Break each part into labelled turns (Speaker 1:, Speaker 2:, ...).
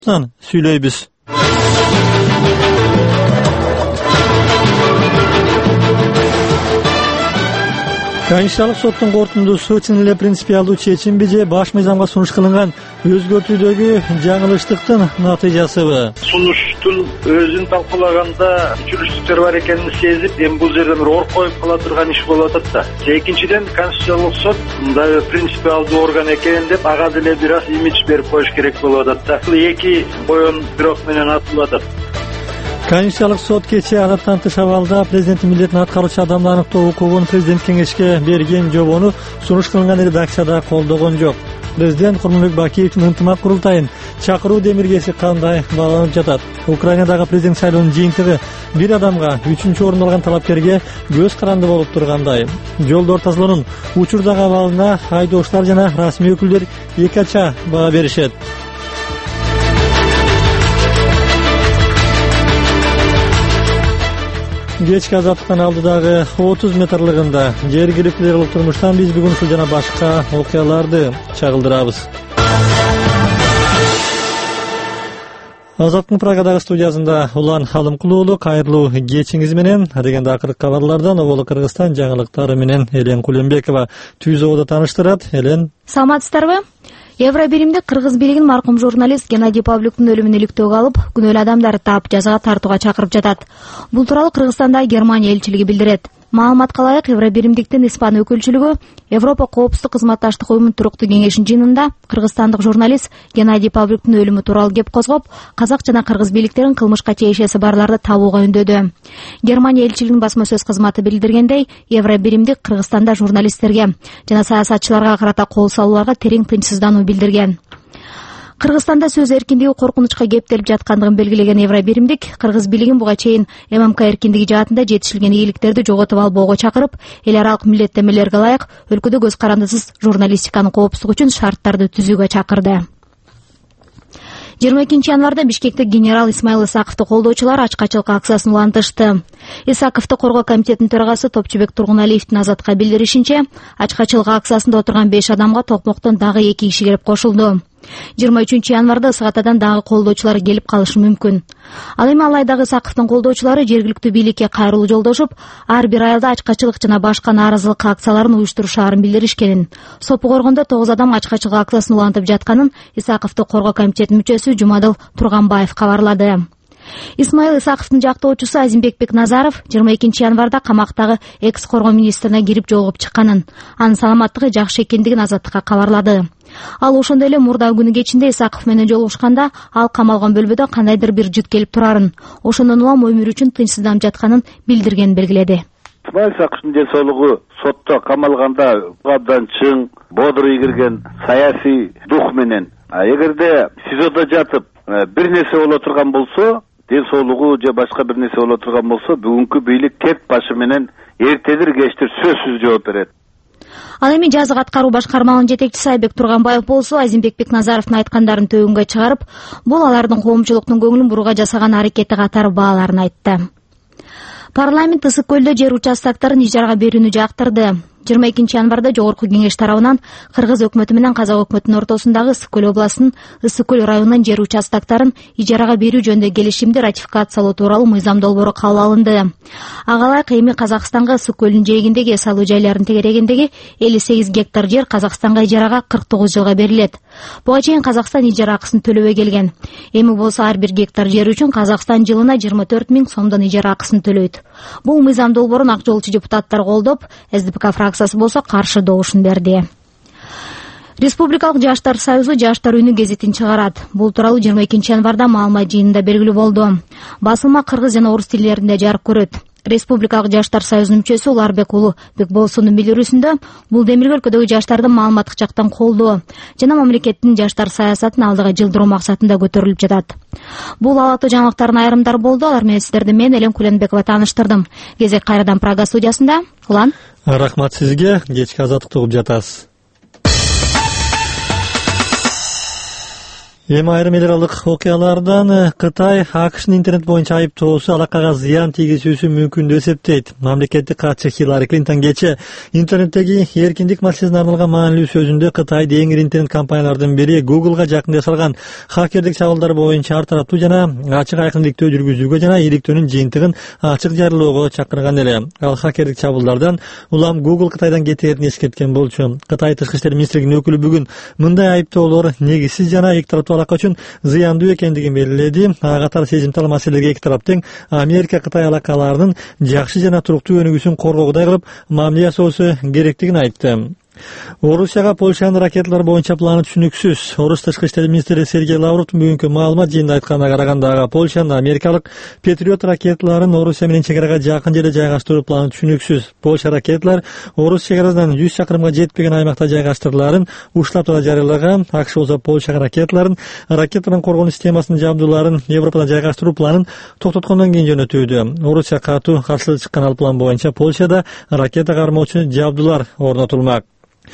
Speaker 1: Сүйлөйбүз. Конституциялык соттун корутундусу чын эле принципиалдуу чечимби же баш мыйзамга сунуш кылынган өзгөртүүдөгү жаңылыштыктын натыйжасыбы?
Speaker 2: Сунуштун өзүн талкуулаганда жүрүштүктөр бар экенин сезип, эми бул жерден бир ор коюп кала турган иш болуп атат да. Экинчиден, Конституциялык сот мындай принципиалдуу орган экен деп ага деле бир аз имидж берип коюш керек болуп атат да. Бул эки боюн бирок менен атылып атат.
Speaker 1: Конституциялык сот кечээ адаттан тыш абалда президенттин милдетин аткаруучу адамды аныктоо укугун президент кеңешке берген жобону сунуш кылынган редакцияда колдогон жок. Президент Курманбек Бакиевдин ынтымак курултайын чакыруу демиргеси кандай бааланып жатат? Украинадагы президент шайлоонун жыйынтыгы бир адамга 3-чү орунду алган талапкерге көз каранды болуп тургандай. Жолдор тазалоонун учурдагы абалына айдоочулар жана расмий өкүлдөр эки ача баа беришет. Кечки азаттыктан алдыдагы 30 метрлыгында жергиликтүү турмуштан биз бүгүн ушул жана башка окуяларды чагылдырабыз. Азаттыктын Прагадагы студиясында Улан Алымкулуулу, кайрылуу кечиңиз менен. Дегенде акыркы кабарлардан Оболу Кыргызстан жаңылыктары менен Элен Кулембекова Түзөөдө тааныштырат. Элен,
Speaker 3: саламатсыздарбы? Евробиримдик кыргыз бийлигин маркум журналист Геннадий Павлюктун өлүмүн иликтөөгө алып, күнөөлүү адамдарды таап жазага тартууга чакырып жатат. Бул тууралуу Кыргызстандагы Германия элчилиги билдирет. Маалыматка ылайык, Евробиримдиктин Испан өкүлчүлүгү Европа коопсуздук кызматташтык уюмунун туруктуу кеңешинин жыйынында кыргызстандык журналист Геннадий Павлюктун өлүмү тууралуу кеп козгоп, казак жана кыргыз бийликтерин кылмышка тиешеси барларды табууга үндөдү. Германия элчилигинин басма сөз кызматы билдиргендей, Евробиримдик Кыргызстанда журналисттерге жана саясатчыларга карата кол салууларга терең тынчсыздануу билдирген. Кыргызстанда сөз эркиндиги коркунучка кептелип жаткандыгын белгилеген Евробиримдик кыргыз бийлигин буга чейин ММК эркиндиги жаатында жетишилген ийгиликтерди жоготуп албоого чакырып, эл аралык милдеттенмелерге ылайык өлкөдө көз карандысыз журналистиканын коопсуздугу үчүн шарттарды түзүүгө чакырды. 22 январда Бишкекте генерал Исмаил Исаковду колдоочулар ачкачылык акциясын улантышты. Исаковду коргоо комитетинин төрагасы Топчубек Тургуналиевдин Азатка билдиришинче, ачкачылык акциясында отурган 5 адамга токмоктон дагы 2 киши келип кошулду. 23 январда Ысыкатадан дагы колдоочулар келип калышы мүмкүн. Ал эми Алайдагы Исаковдун колдоочулары жергиликтүү бийликке кайрылуу жолдошуп, ар бир айылда ачкачылык жана башка нааразылык акцияларын уюштурушаарын билдиришкен. Сопу коргондо 9 адам ачкачылык акциясын улантып жатканын Исаковду коргоо комитетинин мүчөсү Жумадыл Турганбаев кабарлады. Исмаил Исаковдун жактоочусу Азимбек Бекназаров 22 январда камактагы экс-коргоо министрине кирип жолугуп чыкканын, анын саламаттыгы жакшы экендигин Азаттыкка кабарлады. Ал ошондой эле мурда күнү кечинде Исаков менен жолугушканда ал камалган бөлмөдө кандайдыр бир жыт келип турарын, ошондон улам өмүрү үчүн тынчсызданып жатканын билдиргенин белгиледи.
Speaker 2: Исмаил Исаковдун денсаулыгу сотто камалганда абдан чың, бодуруй кирген саясий дух менен, эгерде СИЗОдо жатып бир нерсе боло турган болсо, денсаулыгу же башка бир нерсе боло турган болсо, бүгүнкү бийлик кет башы менен эртедир кечтир сөзсүз жооп берет.
Speaker 3: Ал эми жазык аткаруу башкармалынын жетекчиси Айбек Турганбаев болсо, Азимбек Бекназаровдун айткандарын төгүнгө чыгарып, бул алардын коомчулуктун көңүлүн бурууга жасаган аракети катары бааларын айтты. Парламент Ысык көлдө жер участоктарын ижарага берүүнү жактырды. 22 январда Жогорку кеңеш тарабынан Кыргыз өкмөтү менен Казак өкмөтүнүн ортосундагы Ысык көл областынын Ысык көл районунун жер участоктарын ижарага берүү жөнүндө келишимди ратификациялоо тууралуу мыйзам долбоору кабыл алынды. Ага ылайык эми Казакстанга Ысык көлүнүн жээгиндеги эс алуу жайларынын тегерегиндеги 58 гектар жер Казакстанга ижарага 49 жылга берилет. Буга чейин Казакстан ижара акысын төлөбөй келген. Эми болсо ар бир гектар жер үчүн Казакстан жылына 24 000 сомдон ижара акысын төлөйт. Бул мыйзам долбоорун ак жолчу депутаттар колдоп, СДПК фракциясы болсо каршы добушун берди. Республикалык жаштар союзу жаштар үнү гезитин чыгарат. Бул тууралуу 22 январда маалымат жыйынында белгилүү болду. Басылма кыргыз жана орус тилдеринде жарык көрөт. Республикалык жаштар союзунун мүчөсү Уларбек уулу Бекболсундун билдирүүсүндө, бул демирге өлкөдөгү жаштардын маалыматтык жактан колдоо жана мамлекеттин жаштар саясатын алдыга жылдыруу максатында көтөрүлүп жатат. Бул алаттуу жаңылыктардын айрымдары болду. Алар менен сиздерди мен Элен Кулембекова тааныштырдым. Кезек кайрадан Прага студиясында. Улан.
Speaker 1: Рахмат сизге. Кечки азаттыкты угуп жатасыз. Эми айрым эл аралык окуялардан Кытай АКШнын интернет боюнча айыптоосу алакага зыян тийгизүүсү мүмкүн деп эсептейт. Мамлекеттик катчы Хиллари Клинтон кечээ интернеттеги эркиндик маселесине арналган маанилүү сөзүндө Кытайдын эң ири интернет компаниялардын бири Googleга жакында жасалган хакердик чабуулдар боюнча ар тараптуу жана ачык айкындыктоо жүргүзүүгө жана иликтөөнүн жыйынтыгын ачык жарыялоого чакырган эле. Ал хакердик чабуулдардан улам Google Кытайдан кетээрин эскерткен болчу. Кытай тышкы иштер министрлигинин өкүлү бүгүн мындай айыптоолор негизсиз жана эки тараптуу алака үчүн зыяндуу экендигин белгиледи. Катар сезимтал маселеге эки тарап тең Америка-Кытай алакаларынын жакшы жана туруктуу өнүгүүсүн коргоогудай кылып мамиле жасоосу керектигин айтты. Орусияга Польшанын ракеталар боюнча планы түшүнүксүз. Орус тышкы иштер министри Сергей Лавровдун бүгүнкү маалымат жыйынында айтканына караганда Польшанын америкалык Патриот ракеталарын Орусия менен чекарага жакын жерде жайгаштыруу планы түшүнүксүз. Польша ракеталар Орус чекарасынан 100 чакырымга жетпеген аймакта жайгаштырыларын уштап да жарыялаган. АКШ болсо Польшага ракеталардын коргонуу системасынын жабдууларын Европада жайгаштыруу планын токтоткондон кийин жөнөтүүдө. Орусия катуу каршылык чыккан ал план боюнча Польшада ракета кармоочу жабдуулар орнотулмак.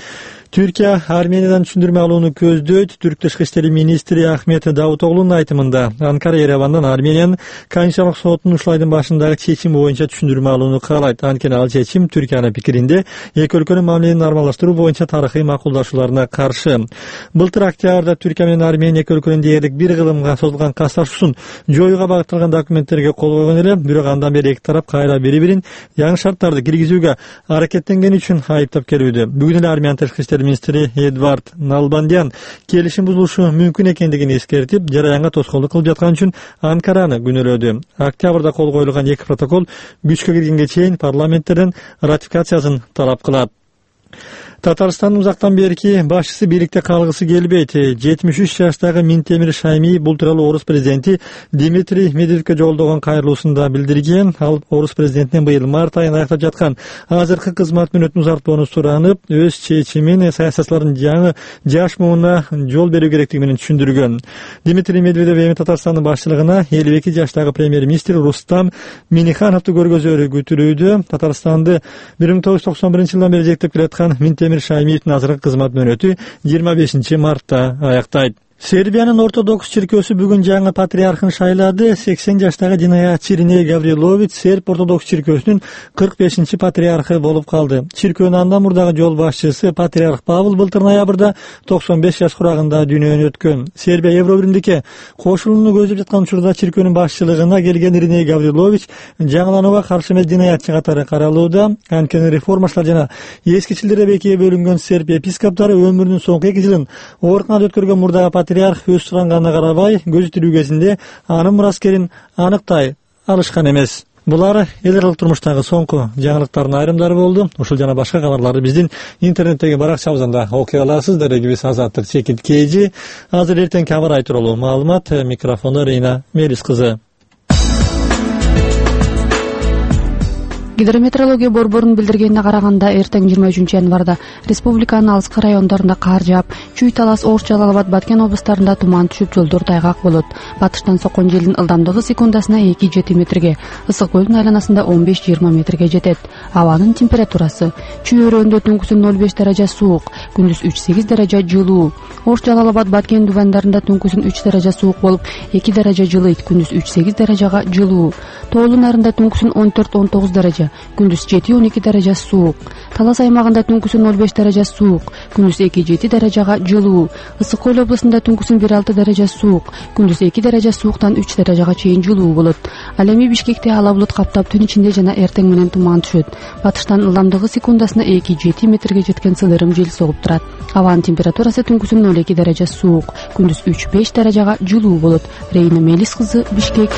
Speaker 1: Түркия Армениядан түшүндүрмө алууну көздөйт. Түрк тышкы иштер министри Ахмет Давутоглунун айтымында Анкара Еревандан Армениянын Конституциялык сотунун ушул башындагы чечими боюнча түшүндүрмө алууну каалайт. Анткени ал чечим Түркиянын пикиринде эки өлкөнүн мамилени нормалдаштыруу боюнча тарыхый макулдашууларына каршы. Былтыр октябрда Түркия менен Армения эки өлкөнүн дээрлик бир кылымга созулган касташуусун жоюуга багытталган документтерге кол койгон эле. Бирок андан бери эки тарап кайра бири-бирин жаңы шарттарды киргизүүгө аракеттенгени үчүн айыптап келүүдө. Бүгүн эле Армения тышкы иштер министри Эдвард Налбандян келишим бузулушу мүмкүн экендигин эскертип, жараянга тоскоолдук кылып жаткан үчүн Анкараны күнөөлөдү. Октябрда кол коюлган эки протокол күчкө киргенге чейин парламенттерден ратификациясын талап кылат. Татарстандын узактан берки башчысы бийликте калгысы келбейт. 73 жаштагы Минтемир Шаймиев бул тууралуу орус президенти Дмитрий Медведевке жолдогон кайрылуусунда билдирген. Ал орус президентинен быйыл март айында аяктап жаткан азыркы кызмат мөөнөтүн узартууну суранып, өз чечимин саясатчылардын жаңы жаш муунуна жол берүү керектиги менен түшүндүргөн. Дмитрий Медведев эми Татарстандын башчылыгына 52 жаштагы премьер-министр Рустам Миннихановду көргөзөрү күтүлүүдө. Татарстанды 1991 жылдан бери жетектеп келаткан Минтемир Шаймиевдин азыркы кызмат мөөнөтү 25 мартта аяктайт. Сербиянын ортодокс чиркөөсү бүгүн жаңы патриархын шайлады. 80 жаштагы динаятчы Ириней Гаврилович серб ортодокс чиркөөсүнүн 45 патриархы болуп калды. Чиркөөнүн андан мурдагы жол башчысы патриарх Павел былтыр ноябрда 95 жаш курагында дүйнөдөн өткөн. Сербия Евробиримдикке кошулууну көздөп жаткан учурда чиркөөнүн башчылыгына келген Ириней Гаврилович жаңыланууга каршы эмес динаятчы катары каралууда. Анткени реформачылар жана эскичилдер экиге бөлүнгөн серб епископтары өмүрүнүн соңку 2 жылын ооруканада өткөргөн мурдагы патриарх өз суранганына карабай көзү тирүү кезинде анын мураскерин аныктай алышкан эмес. Булар эл аралык турмуштагы соңку жаңылыктардын айрымдары болду. Ушул жана башка кабарларды биздин интернеттеги баракчабыздан окуй аласыз. Дарегибиз Азаттык Чекит Кейжи. Азыр эртеңки аба ырайы тууралуу маалымат. Микрофондо Рина Мелис кызы.
Speaker 4: Гидрометеорология борборунун билдиргенине караганда эртең 23 январда республиканын алыскы райондорунда кар жаап, Чүй, Талас, Ош, Жалал Абад, Баткен облустарында туман түшүп, жолдор тайгак болот. Батыштан соккон желдин ылдамдыгы секундасына 2-7 метрге, ысык көлдүн айланасында 15-20 метрге жетет. Абанын температурасы: Чүй өрөөнүндө түнкүсүн 0,5 даража суук, күндүз 3-8 даража жылуу. Ош, Жалал Абад, Баткен дубандарында түнкүсүн 3 даража суук болуп, 2 даража жылыйт, күндүз 3-8 даражага жылуу. Тоолун айрында түнкүсүн 14-19 даража, күндүз 7-12 даража суук. Талас аймагында түнкүсүн 0,5 даража суук, күндүз 2-7 даражага жылуу. Ысык көл облусунда түнкүсүн 1-6 даража суук, күндүз 2 даража сууктан 3 даражага чейин жылуу болот. Ал эми Бишкекте ала булут каптап, түн ичинде жана эртең менен туман түшөт. Батыштан ылдамдыгы секундасына 2-7 метрге жеткен сыдырым жел согуп турат. Абанын температурасы түнкүсүн 0,2 даража суук, күндүз 3-5 даражага жылуу болот. Рейна Мелис кызы, Бишкек.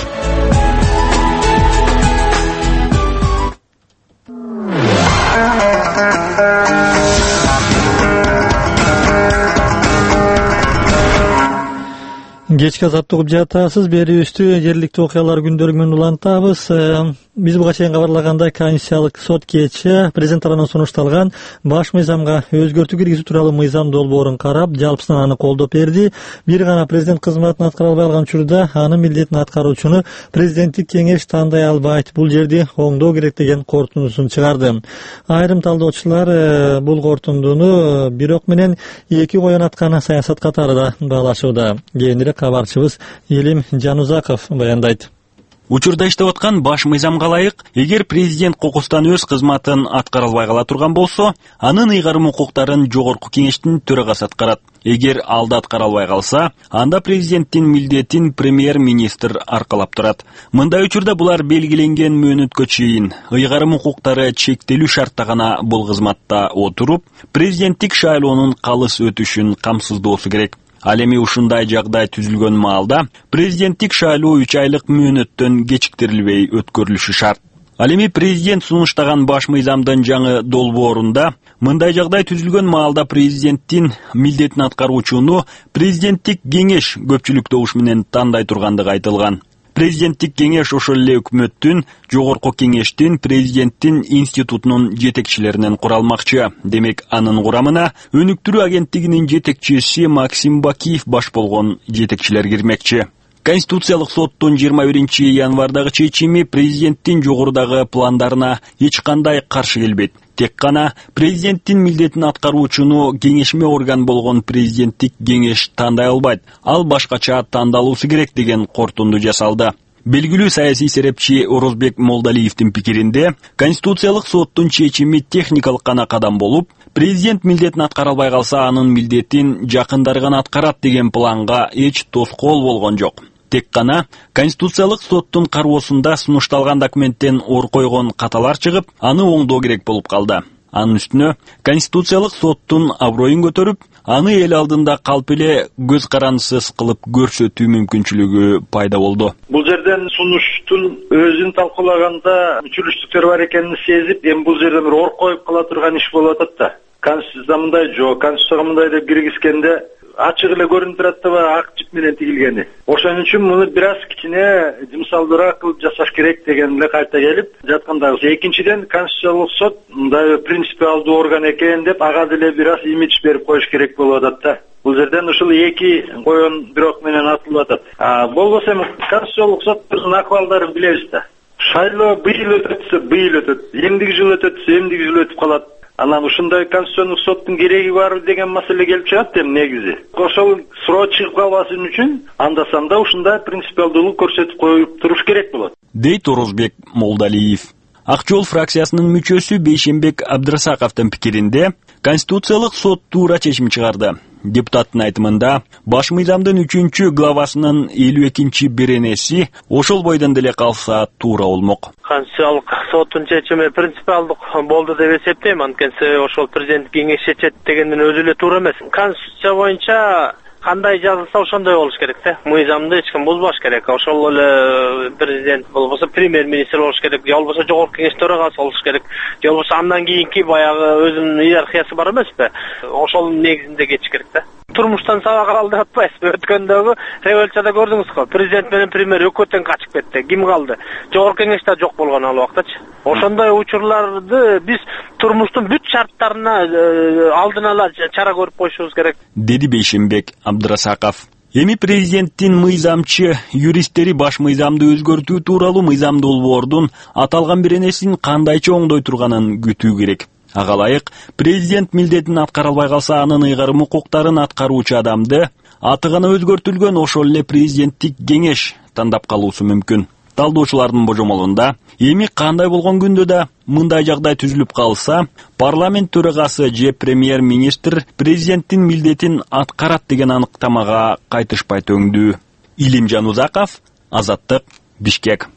Speaker 1: Кечки азаттык угуп жатасыз. Берүүбүздү жергиликтүү окуялар күндөлүгү менен улантабыз. Биз буга чейин кабарлагандай Конституциялык сот кечээ президент тарабынан сунушталган баш мыйзамга өзгөртүү киргизүү тууралуу мыйзам долбоорун карап, жалпысынан аны колдоп берди. Бир гана президент кызматын аткара албай калган учурда анын милдетин аткаруучуну президенттик кеңеш тандай албайт. Бул жерди оңдоо керек деген корутундусун чыгарды. Айрым талдоочулар бул корутундуну бирок менен эки коен аткан саясат катары да баалашууда. Кийинирээк кабарчыбыз Элим Жанузаков баяндайт.
Speaker 5: Учурда иштеп аткан баш мыйзамга ылайык, эгер президент кокустан өз кызматын аткара албай кала турган болсо, анын ыйгарым укуктарын жогорку кеңештин төрагасы аткарат. Эгер алда аткара албай калса, анда президенттин милдетин премьер-министр аркалап турат. Мындай учурда булар белгиленген мөөнөткө чейин ыйгарым укуктары чектелүү шартта гана бул кызматта отуруп, президенттик шайлоонун калыс өтүшүн камсыздоосу керек. Ал эми ушундай жагдай түзүлгөн маалда президенттик шайлоо 3 айлык мөөнөттөн кечиктирилбей өткөрүлүшү шарт. Ал эми президент сунуштаган баш мыйзамдын жаңы долбоорунда мындай жагдай түзүлгөн маалда президенттин милдетин аткаруучуну президенттик кеңеш көпчүлүк добуш менен тандай тургандыгы айтылган. Президенттик кеңеш ошол эле өкмөттүн, жогорку кеңештин, президенттин институтунун жетекчилеринен куралмакчы. Демек, анын курамына өнүктүрүү агенттигинин жетекчиси Максим Бакиев баш болгон жетекчилер кирмекчи. Конституциялык соттун 21 январдагы чечими президенттин жогорудагы пландарына эч кандай каршы келбейт. Тек гана президенттин милдетин аткаруучуну кеңешме орган болгон президенттик кеңеш тандай албайт. Ал башкача тандалуусу керек деген корутунду жасалды. Белгилүү саясий серепчи Орозбек Молдалиевдин пикиринде, Конституциялык соттун чечими техникалык гана кадам болуп, президент милдетин аткара албай калса, анын милдетин жакындары гана аткарат деген планга эч тоскоол болгон жок. Тек гана Конституциялык соттун кароосунда сунушталган документтен ор койгон каталар чыгып, аны оңдоо керек болуп калды. Анын үстүнө Конституциялык соттун аброюн көтөрүп, аны эл алдында калп эле көз карандысыз кылып көрсөтүү мүмкүнчүлүгү пайда болду.
Speaker 6: Бул жерден сунуштун өзүн талкуулаганда мүчүлүштүктөр бар экенин сезип, эми бул жерден бир ор коюп кала турган иш болуп атат да. Конституцияда мындай жок, Конституцияга мындай деп киргизгенде ачык эле көрүнүп турат да, ак жип менен тигилгени. Ошон үчүн муну бир аз кичине жумсалдуураак кылып жасаш керек деген эле кайта келип жаткандагы. Экинчиден, Конституциялык сот мындай принципиалдуу орган экен деп ага деле бир аз имидж берип коюш керек болуп атат да. Бул жерден ушул эки коен бирок менен атылып атат. Болбосо эми Конституциялык соттун акыбалдарын билебиз да. Шайлоо быйыл өтөтсө быйыл өтөт, эмдиги жыл өтөтсө эмдиги жыл өтүп калат. Анан ушундай конституциондук соттун кереги бар деген маселе келип чыгат эми негизи. Ошол суроо чыгып калбасын үчүн анда-санда ушундай принципиалдуулук көрсөтүп коюп туруш керек болот.
Speaker 5: Дейт Орозбек Молдалиев. Ак жол фракциясынын мүчөсү Бейшембек Абдрасаковдун пикиринде, Конституциялык сот туура чечим чыгарды. Депутаттын айтымында, баш мыйзамдын 3 главасынын 52 беренеси ошол бойдон деле калса туура болмок.
Speaker 7: Конституциялык соттун чечими принципиалдык болду деп эсептейм, анткени ошол президент кеңеш чечет дегендин өзү эле туура эмес. Конституция боюнча кандай жазылса ошондой болуш керек да. Мыйзамды эч ким бузбаш керек. Ошол эле президент болбосо премьер-министр болуш керек, же болбосо жогорку кеңеш төрагасы болуш керек, же болбосо андан кийинки баягы өзүнүн иерархиясы бар эмеспи? Ошол негизинде кетиш керек да. Турмуштан сабак алды деп атпайсызбы? Өткөндөгү революцияда көрдүңүз го. Президент менен премьер өкмөттөн качып кетти. Ким калды? Жогорку кеңеште жок болгон ал убактачы. Ошондой учурларды биз турмуштун бүт шарттарына алдын ала чара көрүп коюшубуз керек.
Speaker 5: Деди Бейшембек Абдрасаков. Эми президенттин мыйзамчы юристтери баш мыйзамды өзгөртүү тууралуу мыйзам долбоордун аталган беренесин кандайча оңдой турганын күтүү керек. Ага ылайык, президент милдетин аткара албай калса, анын ыйгарым укуктарын аткаруучу адамды аты гана өзгөртүлгөн ошол эле президенттик кеңеш тандап калуусу мүмкүн. Талдоочулардын божомолунда, эми кандай болгон күндө да мындай жагдай түзүлүп калса, парламент төрагасы же премьер-министр президенттин милдетин аткарат деген аныктамага кайтышпайт өңдүү. Илим Жанузаков, Азаттык, Бишкек.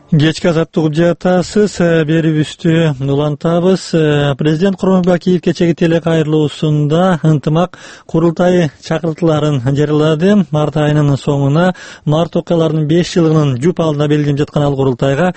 Speaker 1: Кечки азаттык жатасыз, берибизди улантабыз. Президент Курманбек Бакиев кечеги телекайрылуусунда ынтымак курултайы чакыртууларын жарыялады. Март айынын соңуна март окуяларынын 5 жылынын жуп алдына белгиленип жаткан ал курултайга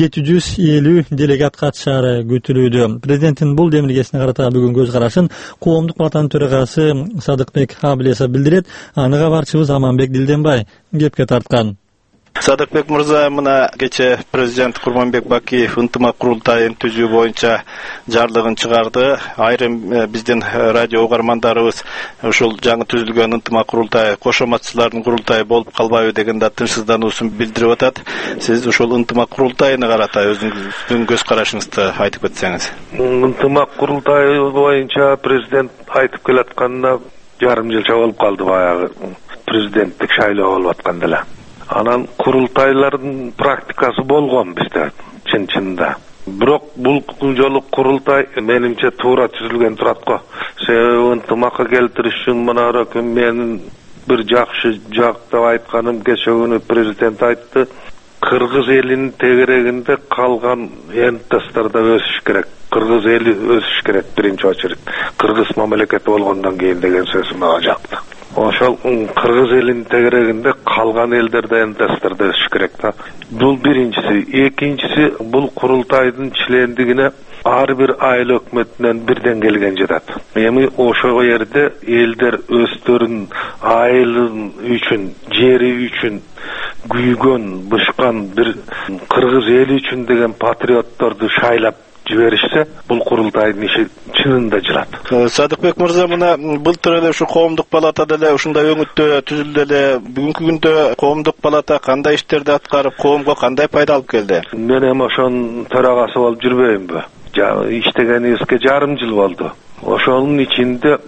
Speaker 1: 750 делегат катышаары күтүлүүдө. Президенттин бул демилгесине карата бүгүн көз карашын Коомдук палатанын төрагасы Садыкбек Абылесов билдирет. Аны кабарчыбыз Аманбек Дилденбай кепке тарткан.
Speaker 8: Садыкбек мырза, мына кече президент Курманбек Бакиев ынтымак курултайын түзүү боюнча жарлыгын чыгарды. Айрым биздин радио угармандарыбыз ушул жаңы түзүлгөн ынтымак курултай кошоматчылардын курултайы болуп калбайбы деген да тынчсыздануусун билдирип атат. Сиз ушул ынтымак курултайына карата өзүңүздүн көз карашыңызды айтып өтсөңүз.
Speaker 9: Ынтымак курултайы боюнча президент айтып келатканына жарым жылча болуп калды, баягы президенттик шайлоо болуп атканда эле. Анан курултайлардын практикасы болгон бизде чын-чынында. Бирок бул жолу курултай менимче туура түзүлгөн турат го. Себеби ынтымакка келтириш үчүн мына менин бир жакшы жактап айтканым кече күнү президент айтты. Кыргыз элинин тегерегинде калган энтестер да өсүш керек. Кыргыз эли өсүш керек биринчи очередь. Кыргыз мамлекети болгондон кийин деген сөзү мага жакты. Ошол кыргыз элинин тегерегинде калган элдерде энтестерде өсүш керек да. Бул биринчиси. Экинчиси, бул курултайдын члендигине ар бир айыл өкмөтүнөн бирден келген жатат. Эми ошол жерде элдер өздөрүнүн айылын үчүн, жери үчүн күйгөн, бышкан бир кыргыз эли үчүн деген патриотторду шайлап жиберишсе, бул курултайдын иши чынында жылат.
Speaker 8: Садыкбек мырза, мына былтыр эле ушу Коомдук палатада эле ушундай өңүттө түзүлдү эле. Бүгүнкү күндө Коомдук палата кандай иштерди аткарып, коомго кандай пайда алып келди?
Speaker 9: Мен эми ошонун төрагасы болуп жүрбөйүнбү? Иштегенибизге жарым жыл болду. Ошонун ичинде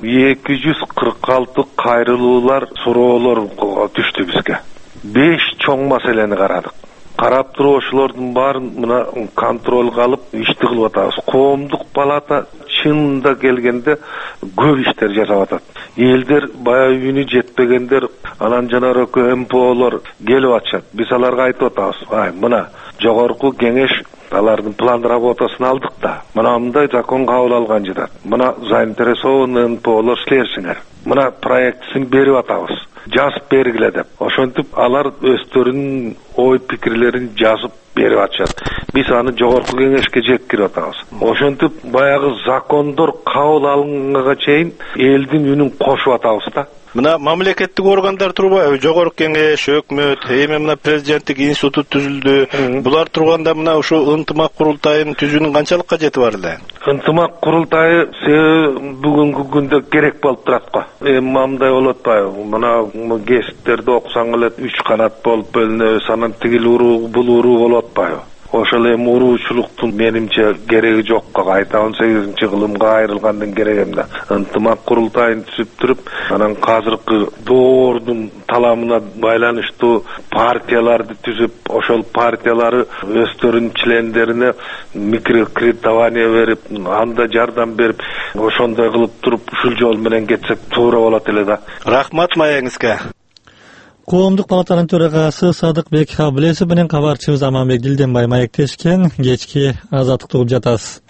Speaker 9: 246 кайрылуулар, суроолор түштү бизге. 5 чоң маселени карадык. Карап туруп ошолордун баарын мына контролго алып ишти кылып атабыз. Коомдук палата чынында келгенде көп иштер жасап атат. Элдер баягы үйүнү жетпегендер, анан жанарөкө МПОлор келип атышат. Биз аларга айтып атабыз. Мына жогорку кеңеш алардын план работасын алдык да. Мындай закон кабыл алган жатат. Мына заинтересованный МПОлор силерсиңер. Мына проектисин берип атабыз. Жазып бергиле деп. Ошентип алар өздөрүнүн ой пикирлерин жазып берип атышат. Биз аны жогорку кеңешке жеткирип атабыз. Ошентип баягы закондор кабыл алынганга чейин элдин үнүн кошуп атабыз да.
Speaker 8: Мына мамлекеттик органдар турбайбы? Жогорку кеңеш, өкмөт, эми мына президенттик институт түзүлдү. Булар турганда мына ушу ынтымак курултайын түзүүнүн канчалык кажети бар эле?
Speaker 9: Ынтымак курултайы бүгүнкү күндө керек болуп турат го. Мындай болот атпайбы? Мына гезиттерди окусаң эле 3 канат болуп бөлүнөбүз, анан тигил уруу, бул уруу болуп атпайбы? Ошол эми уруучулуктун менимче кереги жокко, кайта 18-кылымга айрылгандын кереги эмне? Ынтымак курултайын түзүп туруп, анан казыркы доордун таламына байланыштуу партияларды түзүп, ошол партиялары өздөрүнүн члендерине микрокредитование берип, анда жардам берип, ошондой кылып туруп, ушул жол менен кетсек туура болот эле да.
Speaker 8: Рахмат маегиңизге.
Speaker 1: Коомдук палатанын төрагасы Садыкбек Абылесов менен кабарчыбыз Аманбек Дилденбай маектешкен. Кечки азаттыкты угуп жатасыз.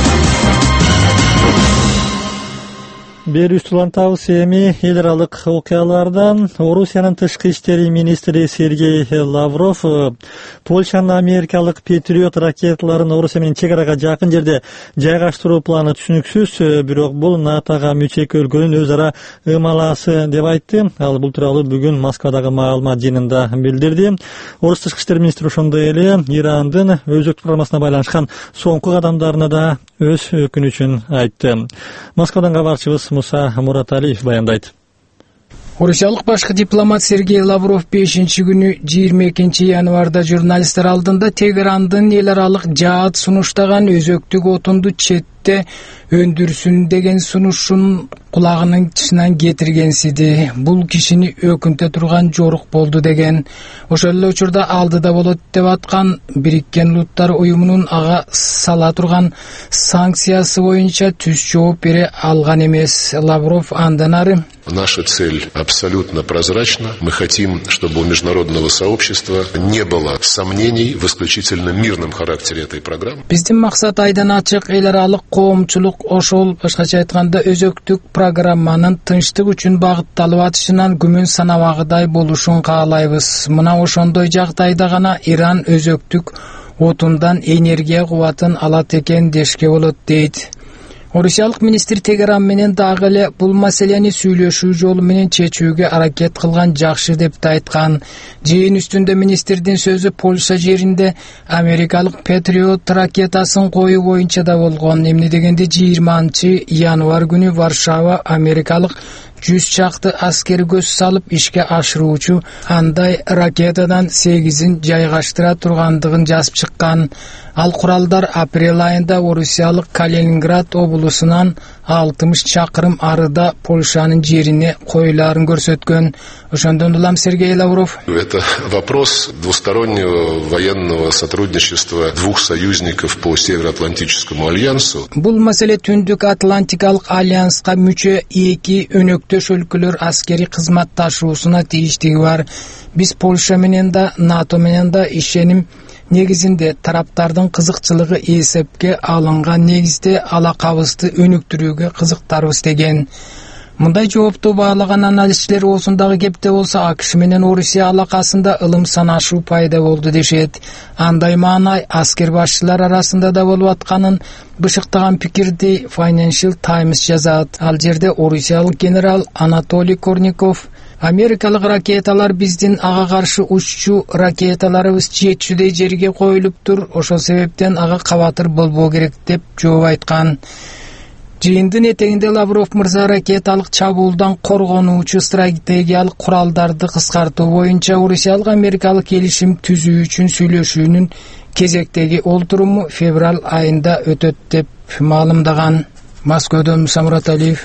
Speaker 1: Бери улантабыз эми эл аралык окуялардан. Орусиянын тышкы иштери министри Сергей Лавров Польшанын америкалык Патриот ракеталарын Орусия менен чек арага жакын жерде жайгаштыруу планы түшүнүксүз, бирок бул НАТОга мүчөк өлкөнүн өз ара ымаласы деп айтты. Ал бул тууралуу бүгүн Москвадагы маалымат жыйынында билдирди. Орус тышкы иштер министри ошондой эле Ирандын өзөктүк курамасына байланышкан соңку кадамдарына да өз өкүнүчүн айтты. Москвадан кабарчыбыз Муса Мураталиев баяндайт.
Speaker 10: Орусиялык башкы дипломат Сергей Лавров 5-күнү 22-январда журналисттер алдында Тегерандын эл аралык жаат сунуштаган өзөктүк отунду четте өндүрсүн деген сунушун кулагынын тышынан кетиргенсиди. Бул кишини өкүнтө турган жорук болду деген. Ошол эле учурда алдыда болот деп аткан Бириккен Улуттар уюмунун ага сала турган санкциясы боюнча түз жооп бере алган эмес. Лавров андан ары
Speaker 11: Наша цель абсолютно прозрачна. Мы хотим, чтобы у международного сообщества не было сомнений в исключительно мирном характере этой программы.
Speaker 10: Биздин максат айдан ачык эл аралык коомчулук ошол башкача айтканда өзөктүк программанын тынчтык үчүн багытталып атышынан күмөн санабагыдай болушун каалайбыз. Мына ошондой жагдайда гана Иран өзөктүк отундан энергия кубатын алат экен дешке болот дейт. Орусиялык министр Тегеран менен дагы эле бул маселени сүйлөшүү жолу менен чечүүгө аракет кылган жакшы деп да айткан. Жыйын үстүндө министрдин сөзү Польша жеринде америкалык Patriot ракетасын коюу боюнча да болгон. Эмне дегенде 20-январ күнү Варшава америкалык 100 чакты аскер көз салып ишке ашыруучу андай ракетадан 8-ин жайгаштыра тургандыгын жазып чыккан. Ал куралдар апрель айында Орусиялык Калининград облусунан 60 чакырым арыда Польшанын жерине коюларын көрсөткөн. Ошондон улам Сергей Лавров.
Speaker 11: Это вопрос двустороннего военного сотрудничества двух союзников по Североатлантическому альянсу.
Speaker 10: Бул маселе Түндүк Атлантикалык альянска мүчө эки өнөктөш өлкөлөр аскери кызматташуусуна тийиштиги бар. Биз Польша менен да НАТО менен да ишеним негизинде тараптардын кызыкчылыгы эсепке алынган негизде алакабызды өнүктүрүүгө кызыктарбыз деген. Мындай жоопту баалаган аналитиктер осундагы кепте болсо АКШ менен Орусия алакасында ылым санашуу пайда болду дешет. Андай маанай аскер башчылар арасында да болуп атканын бышыктаган пикирди Financial Times жазат. Ал жерде орусиялык генерал Анатолий Корников америкалык ракеталар биздин ага каршы уччу ракеталарыбыз жетчүдөй жерге коюлуптур. Ошол себептен ага кабатыр болбоо керек деп жооп айткан. Жыйындын этегинде Лавров мырза ракеталык чабуулдан коргонуучу стратегиялык куралдарды кыскартуу боюнча Орусиялык америкалык келишим түзүү үчүн сүйлөшүүнүн кезектеги олтуруму февраль айында өтөт деп маалымдаган. Москвадан Самурат Алиев.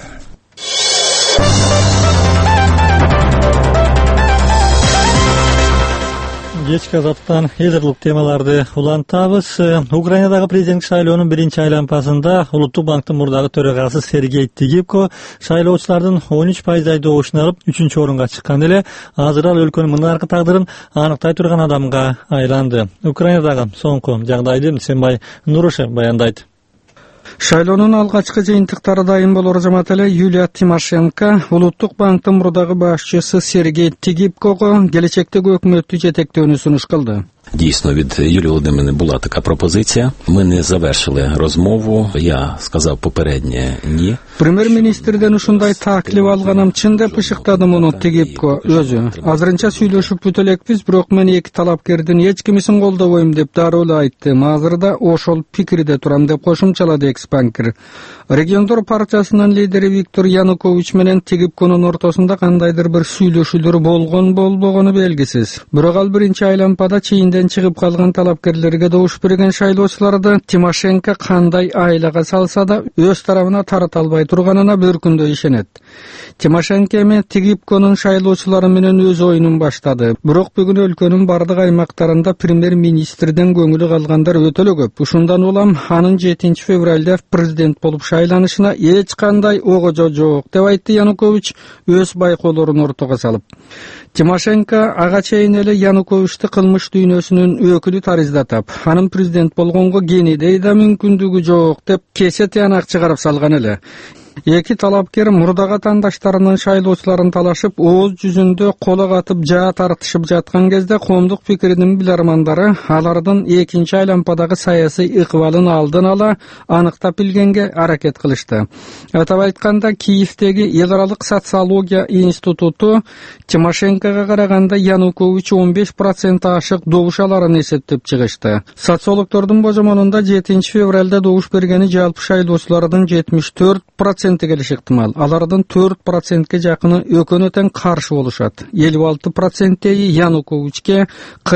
Speaker 1: Кечки азаттан элдерлик темаларды улантабыз. Украинадагы президенттик шайлоонун биринчи айланпасында Улуттук банктын мурдагы төрагасы Сергей Тигипко шайлоочулардын 13% добушун алып 3-орунга чыккан эле азыр ал өлкөнүн мынаркы тагдырын аныктай турган адамга айланды. Украинадагы соңку жагдайды Сенбай Нурушев баяндайт.
Speaker 12: Шайлоонун алгачкы жыйынтыктары дайым болор жамат эле Юлия Тимошенко Улуттук банктын мурдагы башчысы Сергей Тигипкого келечектеги өкмөттү жетектөөнү сунуш кылды.
Speaker 13: Дійсно, від Юлії Володимирівни була така пропозиція. Ми не завершили розмову. Я сказав попереднє ні.
Speaker 12: Премьер-министрден ушундай таклиф алганым чын деп ышыктады муну Тигипко өзү. Азырынча сүйлөшүп бүтө элекпиз, бирок мен эки талапкердин эч кимисин колдобойм деп дароо эле айттым. Азырда ошол пикирде турам деп кошумчалады экс-банкир. Региондор партиясынын лидери Виктор Янукович менен Тигипконун ортосунда кандайдыр бир сүйлөшүүлөр болбогону белгисиз. Бирок ал биринчи айланпада чейинден чыгып калган талапкерлерге добуш берген шайлоочуларды Тимошенко кандай айлага салса да өз тарабына тарата албай турганына бөркүндөй ишенет. Тимошенко эми Тигипконун шайлоочулары менен өз оюнун баштады. Бирок бүгүн өлкөнүн бардык аймактарында премьер-министрден көңүлү калгандар өтө эле көп. Ушундан улам анын 7 февралда президент болуп шайланышына эч кандай огожо жок деп айтты Янукович өз байкоолорун ортого салып. Тимошенко ага чейин эле Януковичти кылмыш дүйнөсүнүн өкүлү тариздатып, анын президент болгонго кенедей да мүмкүндүгү жок деп кесе тыянак чыгарып салган эле. Эки талапкер мурдага тандаштарынын шайлоочуларын талашып, ооз жүзүндө кола катып жаа тартышып жаткан кезде коомдук пикиринин билармандары алардын экинчи айланпадагы саясий ыкыбалын алдын ала аныктап билгенге аракет кылышты. Атап айтканда, Киевдеги эл аралык социология институту Тимошенкого караганда Янукович 15% ашык добуш аларын эсептеп чыгышты. Социологдордун божомонунда 7 февралда добуш бергени жалпы шайлоочулардын 74% келиши ыктымал. Алардын 4%ке жакыны өкөнө тең каршы болушат. 56% Януковичке,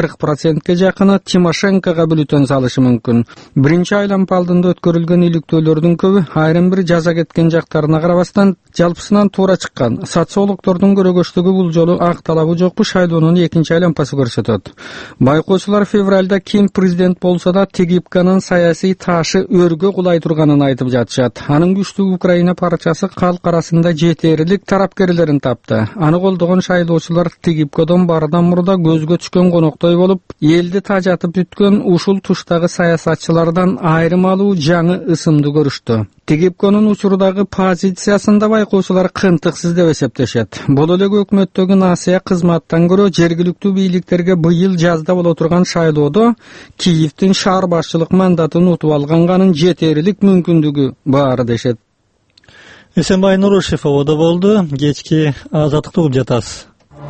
Speaker 12: 40%ке жакыны Тимошенкого бүлүтөн салышы мүмкүн. Биринчи айланпа алдында өткөрүлгөн иликтөөлөрдүн көбү айрым бир жаза кеткен жактарына карабастан жалпысынан туура чыккан. Социологдордун көрөгөчтүгү бул жолу ак талабы жокпу шайлоонун экинчи айланпасы көрсөтөт. Байкоочулар февралда ким президент болсо да Тигипканын саясий ташы өргө кулай турганын айтып жатышат. Анын күчтүү Украина партиясы халк арасында жетерлик тарапкерлерин тапты. Аны колдогон шайлоочулар Тегипкодон барадан мурда көзгө түшкөн коноктой болуп, элди тажатып бүткөн ушул туштагы саясатчылардан айрым алуу жаңы ысымды көрүштү. Тегипконун учурдагы позициясында байкоочулар кынтыксыз деп эсептешет. Бул эле өкмөттөгү насыя кызматтан көрө жергиликтүү бийликтерге быйыл жазда боло турган шайлоодо Киевдин шаар башчылык мандатын утуп алганганын жетерлик мүмкүндүгү бар дешет.
Speaker 1: Эсенбай Нурушев ободо болду. Кечки азаттыкты угуп жатасыз.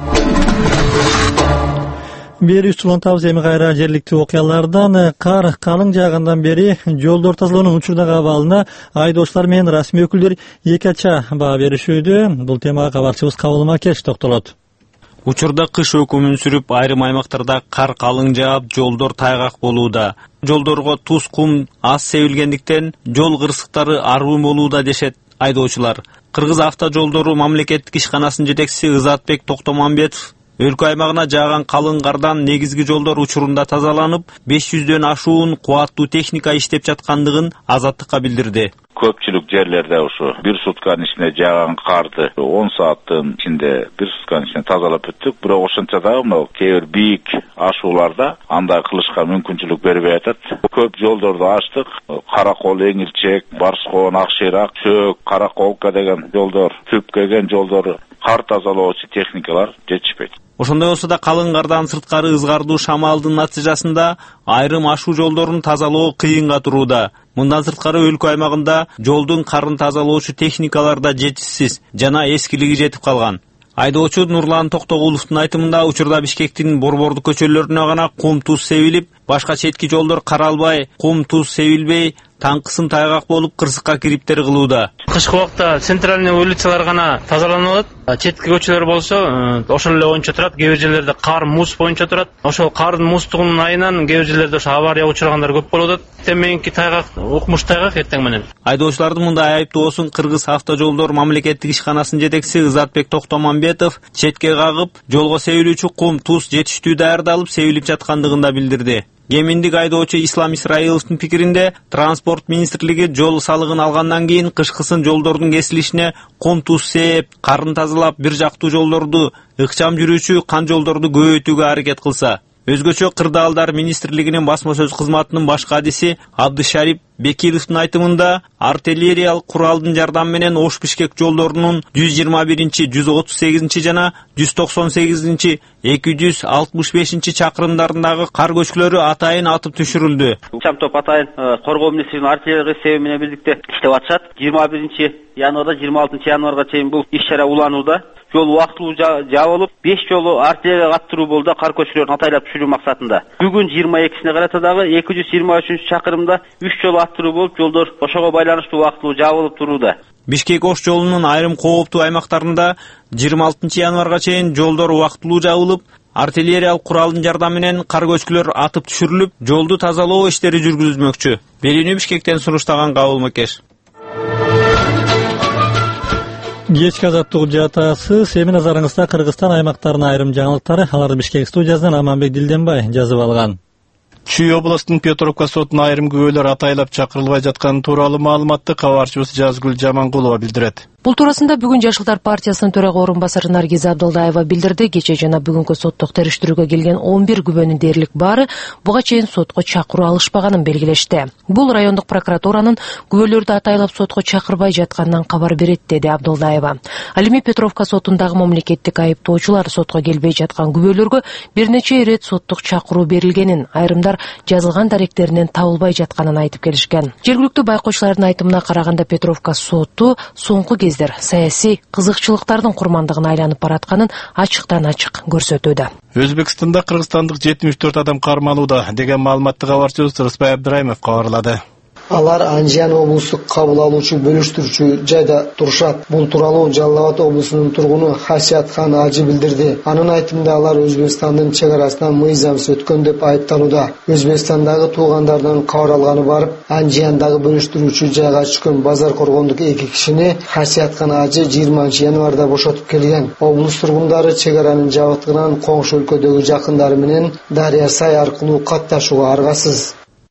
Speaker 1: Бери учулантабыз эми кайра жергиликтүү окуялардан. Кар калың жаагандан бери жолдор тазалоонун учурдагы абалына айдоочулар менен расмий өкүлдөр эки ача баа беришүүдө. Бул темага кабарчыбыз Кабыл Макеш токтолот.
Speaker 14: Учурда кыш өкүмүн сүрүп, айрым аймактарда кар калың жаап, жолдор тайгак болууда. Жолдорго туз кум аз себилгендиктен жол кырсыктары арбын болууда дешет айдоочулар. Кыргыз автожолдору мамлекеттик ишканасынын жетекчиси Ызатбек Токтомамбетов өлкө аймагына жааган калың кардан негизги жолдор учурунда тазаланып, 500дөн ашуун кубаттуу техника иштеп жаткандыгын Азаттыкка билдирди.
Speaker 15: Көпчүлүк жерлерде ушу бир сутканын ичинде жааган карды 10 сааттын ичинде бир сутканын ичинде тазалап бүттүк. Бирок ошончо дагы могу кээ бир бийик ашууларда андай кылышка мүмкүнчүлүк бербей атат. Көп жолдорду ачтык. Каракол, Эңилчек, Барскоон, Акшыйрак, Чөөк, Караколка деген жолдор, Түп келген жолдору кар тазалоочу техникалар жетишпейт.
Speaker 14: Ошондой болсо да калың кардан сырткары ызгардуу шамалдын натыйжасында айрым ашуу жолдорун тазалоо кыйынга турууда. Мындан сырткары өлкө аймагында жолдун карын тазалоочу техникалар да жетишсиз жана эскилиги жетип калган. Айдоочу Нурлан Токтогуловдун айтымында учурда Бишкектин борбордук көчөлөрүнө гана кум туз себилип, башка четки жолдор каралбай, кум туз себилбей, таңкысым тайгак болуп кырсыкка кириптер кылууда.
Speaker 7: Кышкы убакта центральный улицалар гана тазаланып атат. Четки көчөлөр болсо ошол эле боюнча турат. Кээ бир жерлерде кар, муз боюнча турат. Ошол кардын муздугунун айынан кээ бир жерлерде ошо авария учургандар көп болуп атат. Теменки тайгак, укмуш тайгак эртең менен.
Speaker 14: Айдоочулардын мындай айыптоосун Кыргыз автожолдор мамлекеттик ишканасынын жетекчиси Ызатбек Токтомамбетов четке кагып, жолго себилүүчү кум, туз жетиштүү даярдалып, себилип жаткандыгын да билдирди. Геминдик айдоочу Ислам Исраиловдун пикиринде, транспорт министрлиги жол салыгын алгандан кийин кышкысын жолдордун кесилишине кум туз сээп, карын тазалап, бир жактуу жолдорду, ыкчам жүрүүчү кан жолдорду көбөйтүүгө аракет кылса. Өзгөчө Кырдаалдар министрлигинин басма сөз кызматынын баш кадиси Абдышарип Бекировдун айтымында, артиллериялык куралдын жардамы менен Ош-Бишкек жолдорунун 121, 138 жана 198, 265 чакырымдарындагы кар көчкүлөрү атайын атып түшүрүлдү.
Speaker 16: Чам топ атайын коргоо министринин артиллерия себеби менен бирдикте иштеп атышат. 21 январда 26 январга чейин бул иш-чара уланууда. Жол убактылуу жабылып, 5 жолу артиллерия аттыруу болду кар көчкүлөрүн атайлап түшүрүү максатында. Бүгүн 22-сине карата дагы 223 чакырымда 3 жолу аттыруу болуп, жолдор ошого байланыштуу убактылуу жабылып турууда.
Speaker 14: Бишкек-Ош жолунун айрым кооптуу аймактарында 26 январга чейин жолдор убактылуу жабылып, артиллериялык куралдын жардамы менен кар көчкүлөр атып түшүрүлүп, жолду тазалоо иштери жүргүзүлмөкчү. Берүүнү Бишкектен суруштаган Кабыл Макеш.
Speaker 1: Кечки азаттык угуп жатасыз. Эми назарыңызда Кыргызстан аймактарынын айрым жаңылыктары. Аларды Бишкек студиясынан Аманбек Дилденбай жазып алган.
Speaker 8: Чүй областынын Петровка сотуна айрым күбөлөр атайлап чакырылбай жатканы тууралуу маалыматты кабарчыбыз Жазгүл Жамангулова билдирет.
Speaker 17: Бул туурасында бүгүн Жашылдар партиясынын төрага орун басары Наргиз Абдулдаева билдирди. Кече жана бүгүнкү соттук териштирүүгө келген 11 күбөнүн дээрлик баары буга чейин сотко чакыруу алышпаганын белгилешти. Бул райондук прокуратуранын күбөлөрдү атайлап сотко чакырбай жатканынан кабар берет, деди Абдулдаева. Ал эми Петровка сотундагы мамлекеттик айыптоочулар сотко келбей жаткан күбөлөргө бир нече ирет соттук чакыруу берилгенин, айрымдар жазылган даректеринен табылбай жатканын айтып келишкен. Жергиликтүү байкоочулардын айтымына караганда Петровка соту соңку кездер саясий кызыкчылыктардын курмандыгына айланып баратканын ачыктан ачык көрсөтүүдө.
Speaker 8: Өзбекстанда кыргызстандык 74 адам кармалууда деген маалыматты кабарчыбыз Рыспай Абдырайымов кабарлады.
Speaker 18: Алар Анжиян облустук кабыл алуучу бөлүштүрүүчү жайда турушат. Бул тууралуу Жалал Абад облусунун тургуну Хасиятхан Ажы билдирди. Анын айтымында алар Өзбекстандын чек арасынан мыйзамсыз өткөн деп айыпталууда. Өзбекстандагы туугандардан кабар алганы барып, Анжияндагы бөлүштүрүүчү жайга түшкөн базар коргондук 2 кишини Хасиятхан Ажы 20 январда бошотуп келген. Облус тургундары чек аранын жабыктыгынан коңшу өлкөдөгү жакындары менен Дария Сай аркылуу катташууга аргасыз.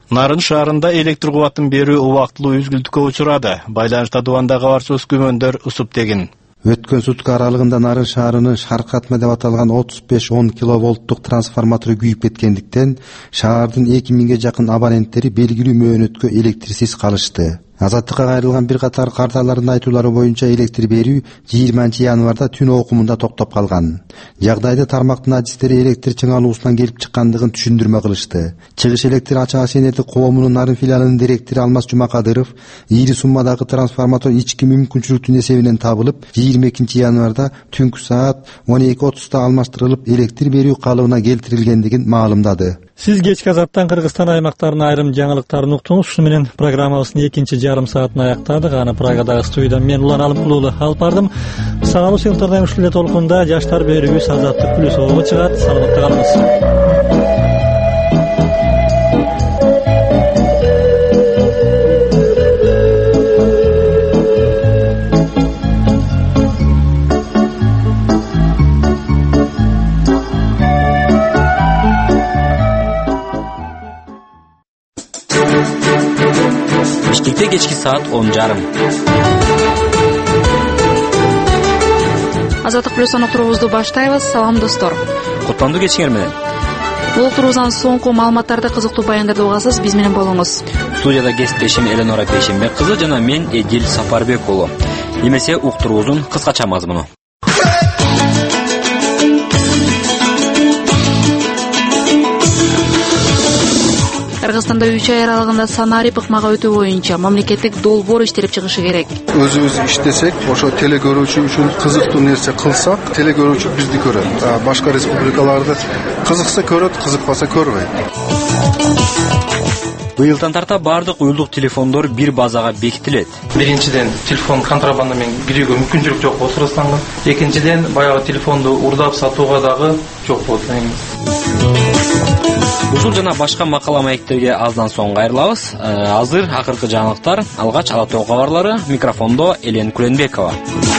Speaker 8: Нарын шаарында электр кубатын берүү убактылуу үзгүлтүккө учурады. Байланышта дубанда кабарсыз күмөндөр усуп тегин.
Speaker 19: Өткөн сутка аралыгында Нарын шаарынын Шаркатма деп аталган 35-10 киловолттук трансформатору күйүп кеткендиктен шаардын 2000ге жакын абоненттери белгилүү мөөнөткө электрсиз калышты. Азаттыкка кайрылган бир катар кардарлардын айтуулары боюнча электр берүү 20-январда түн окумунда токтоп калган. Жагдайды тармактын адистери электр чыңалуусунан келип чыккандыгын түшүндүрмө кылышты. Чыгыш электр ачык энерги коомунун Нарын филиалынын директору Алмаз Жумакадыров ийри суммадагы трансформатор ички мүмкүнчүлүктүн эсебинен табылып, 22-январда түнкү саат 12:30 алмаштырылып, электр берүү калыбына келтирилгендигин маалымдады.
Speaker 1: Сиз кечки Азаттан Кыргызстан аймактарынын айрым жаңылыктарын уктуңуз. Ушу менен программабыздын экинчи жарым саатын аяктадык. Аны Прагадагы студиядан мен Улан Алымкулуулу алып бардым. Сагалуу сыйыктардан ушул толкунда жаштар берүүбүз Азаттык плюсовго чыгат. Саламатта калыңыз.
Speaker 20: Кечки саат 10:30.
Speaker 4: Азаттык плюс уктуруубузду баштайбыз. Салам достор.
Speaker 20: Куттандуу кечиңер менен.
Speaker 4: Уктуруубуздан соңку маалыматтарды, кызыктуу баяндарды угасыз, биз менен болуңуз.
Speaker 20: Студияда кесиптешим Эленора Бейшенбек кызы жана мен Эдил Сапарбек уулу. Эмесе уктуруубуздун кыскача мазмуну.
Speaker 4: Кыргызстанда 3 ай аралыгында санарип ыкмага өтүү боюнча мамлекеттик долбоор иштелип чыгышы керек.
Speaker 21: Өзүбүз иштесек, ошо телекөрүүчү үчүн кызыктуу нерсе кылсак, телекөрүүчү бизди көрөт. Башка республикаларды кызыкса көрөт, кызыкпаса көрбөйт.
Speaker 20: Быйылдан тарта бардык уюлдук телефондор бир базага бекитилет.
Speaker 22: Биринчиден, телефон контрабанда менен кирүүгө мүмкүнчүлүк жок болуп сурастанган. Экинчиден, баягы телефонду урдап сатууга дагы жок болуп
Speaker 20: Ушул жана башка макала маектерге аздан соң кайрылабыз. Азыр акыркы жаңылыктар, алгач Ала Тоо кабарлары, микрофондо Элен Куленбекова.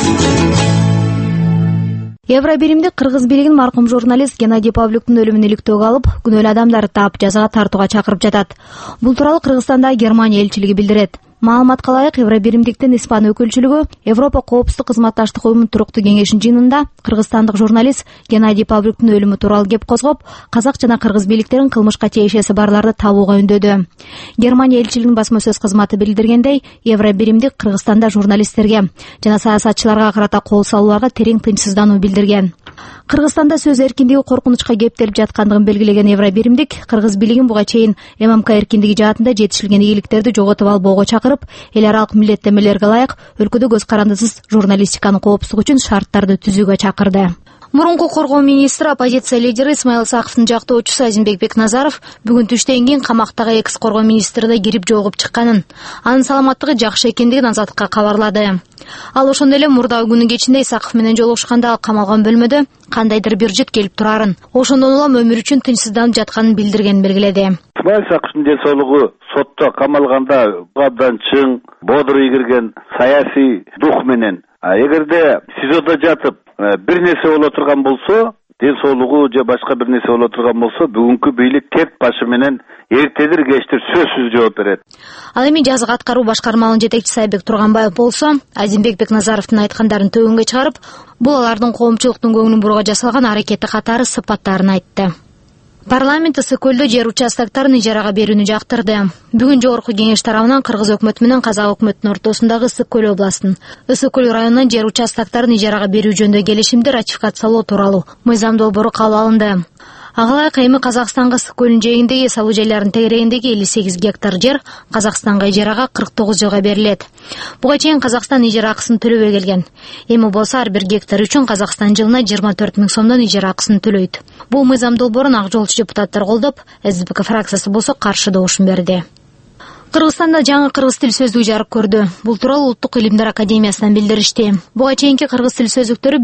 Speaker 3: Евробиримдик кыргыз бийлигин маркум журналист Геннадий Павлюктун өлүмүн иликтөөгө алып, күнөөлүү адамдарды таап жазага тартууга чакырып жатат. Бул тууралуу Кыргызстанда Германия элчилиги билдирет. Маалыматка ылайык, Евробиримдиктин Испан өкүлчүлүгү Европа коопсуздук кызматташтык уюмунун туруктуу кеңешинин жыйынында кыргызстандык журналист Геннадий Павлюктун өлүмү тууралуу кеп козгоп, казак жана кыргыз бийликтерин кылмышка тиешеси барларды табууга үндөдү. Германия элчилигинин басма сөз кызматы билдиргендей, Евробиримдик Кыргызстанда журналисттерге жана саясатчыларга карата кол салууларга терең тынчсыздануу билдирген. Кыргызстанда сөз эркиндиги коркунучка кептелип жаткандыгын белгилеген Евробиримдик кыргыз бийлигин буга чейин ММК эркиндиги жаатында жетишилген ийгиликтерди жоготуп албоого чакырып, эл аралык милдеттенмелерге ылайык өлкөдө көз карандысыз журналистиканын коопсуздугу үчүн шарттарды түзүүгө чакырды. Мурунку коргоо министри, оппозиция лидери Исмаил Саковдун жактоочусу Азимбек Бекназаров бүгүн түштөн кийин камактагы экс коргоо министриде кирип жолугуп чыкканын, анын саламаттыгы жакшы экендигин Азаттыкка кабарлады. Ал ошондой эле мурдагы күнүн кечинде Исаков менен жолугушканда камалган бөлмөдө кандайдыр бир жыт келип турарын, ошондон улам өмүр үчүн тынчсызданып жатканын билдиргенин белгиледи.
Speaker 2: Исмаил Саковдун денсаулыгу сотто камалганда абдан чың, бодур ийгирген саясий дух менен, эгерде СИЗОдо жатып бир нерсе боло турган болсо, денсаулыгу же башка бир нерсе боло турган болсо, бүгүнкү бийлик тет башы менен эртедир кечтир сөзсүз жооп берет.
Speaker 3: Ал эми жазык аткаруу башкармалынын жетекчиси Айбек Турганбаев болсо, Азимбек Бекназаровдун айткандарын төгүнгө чыгарып, бул алардын коомчулуктун көңүлүн бурууга жасалган аракети катары сыпаттарын айтты. Парламент Ысык-Көлдө жер участоктарын ижарага берүүнү жактырды. Бүгүн жогорку кеңеш тарабынан Кыргыз өкмөтү менен Казак өкмөтүнүн ортосундагы Ысык-Көл областынын Ысык-Көл районунун жер участоктарын ижарага берүү жөнүндө келишимди ратификациялоо тууралуу мыйзам долбоору кабыл алынды. Ага ылайык эми Казакстанга Ысык-Көлдүн жээгиндеги эс алуу жерлеринин тегерегиндеги 58 гектар жер Казакстанга ижарага 49 жылга берилет. Буга чейин Казакстан ижара акысын төлөбөй келген. Эми болсо ар бир гектар үчүн Казакстан жылына 24 000 сомдон ижара акысын төлөйт. Бул мыйзам долбоорун ак жолчу депутаттар колдоп, СДПК фракциясы болсо каршы добушун берди. Кыргызстанда жаңы кыргыз тил сөздүгү жарык көрдү. Бул тууралуу Улуттук илимдер академиясынан билдиришти. Буга чейинки кыргыз тил сөздүктөрү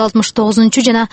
Speaker 3: 1969 жана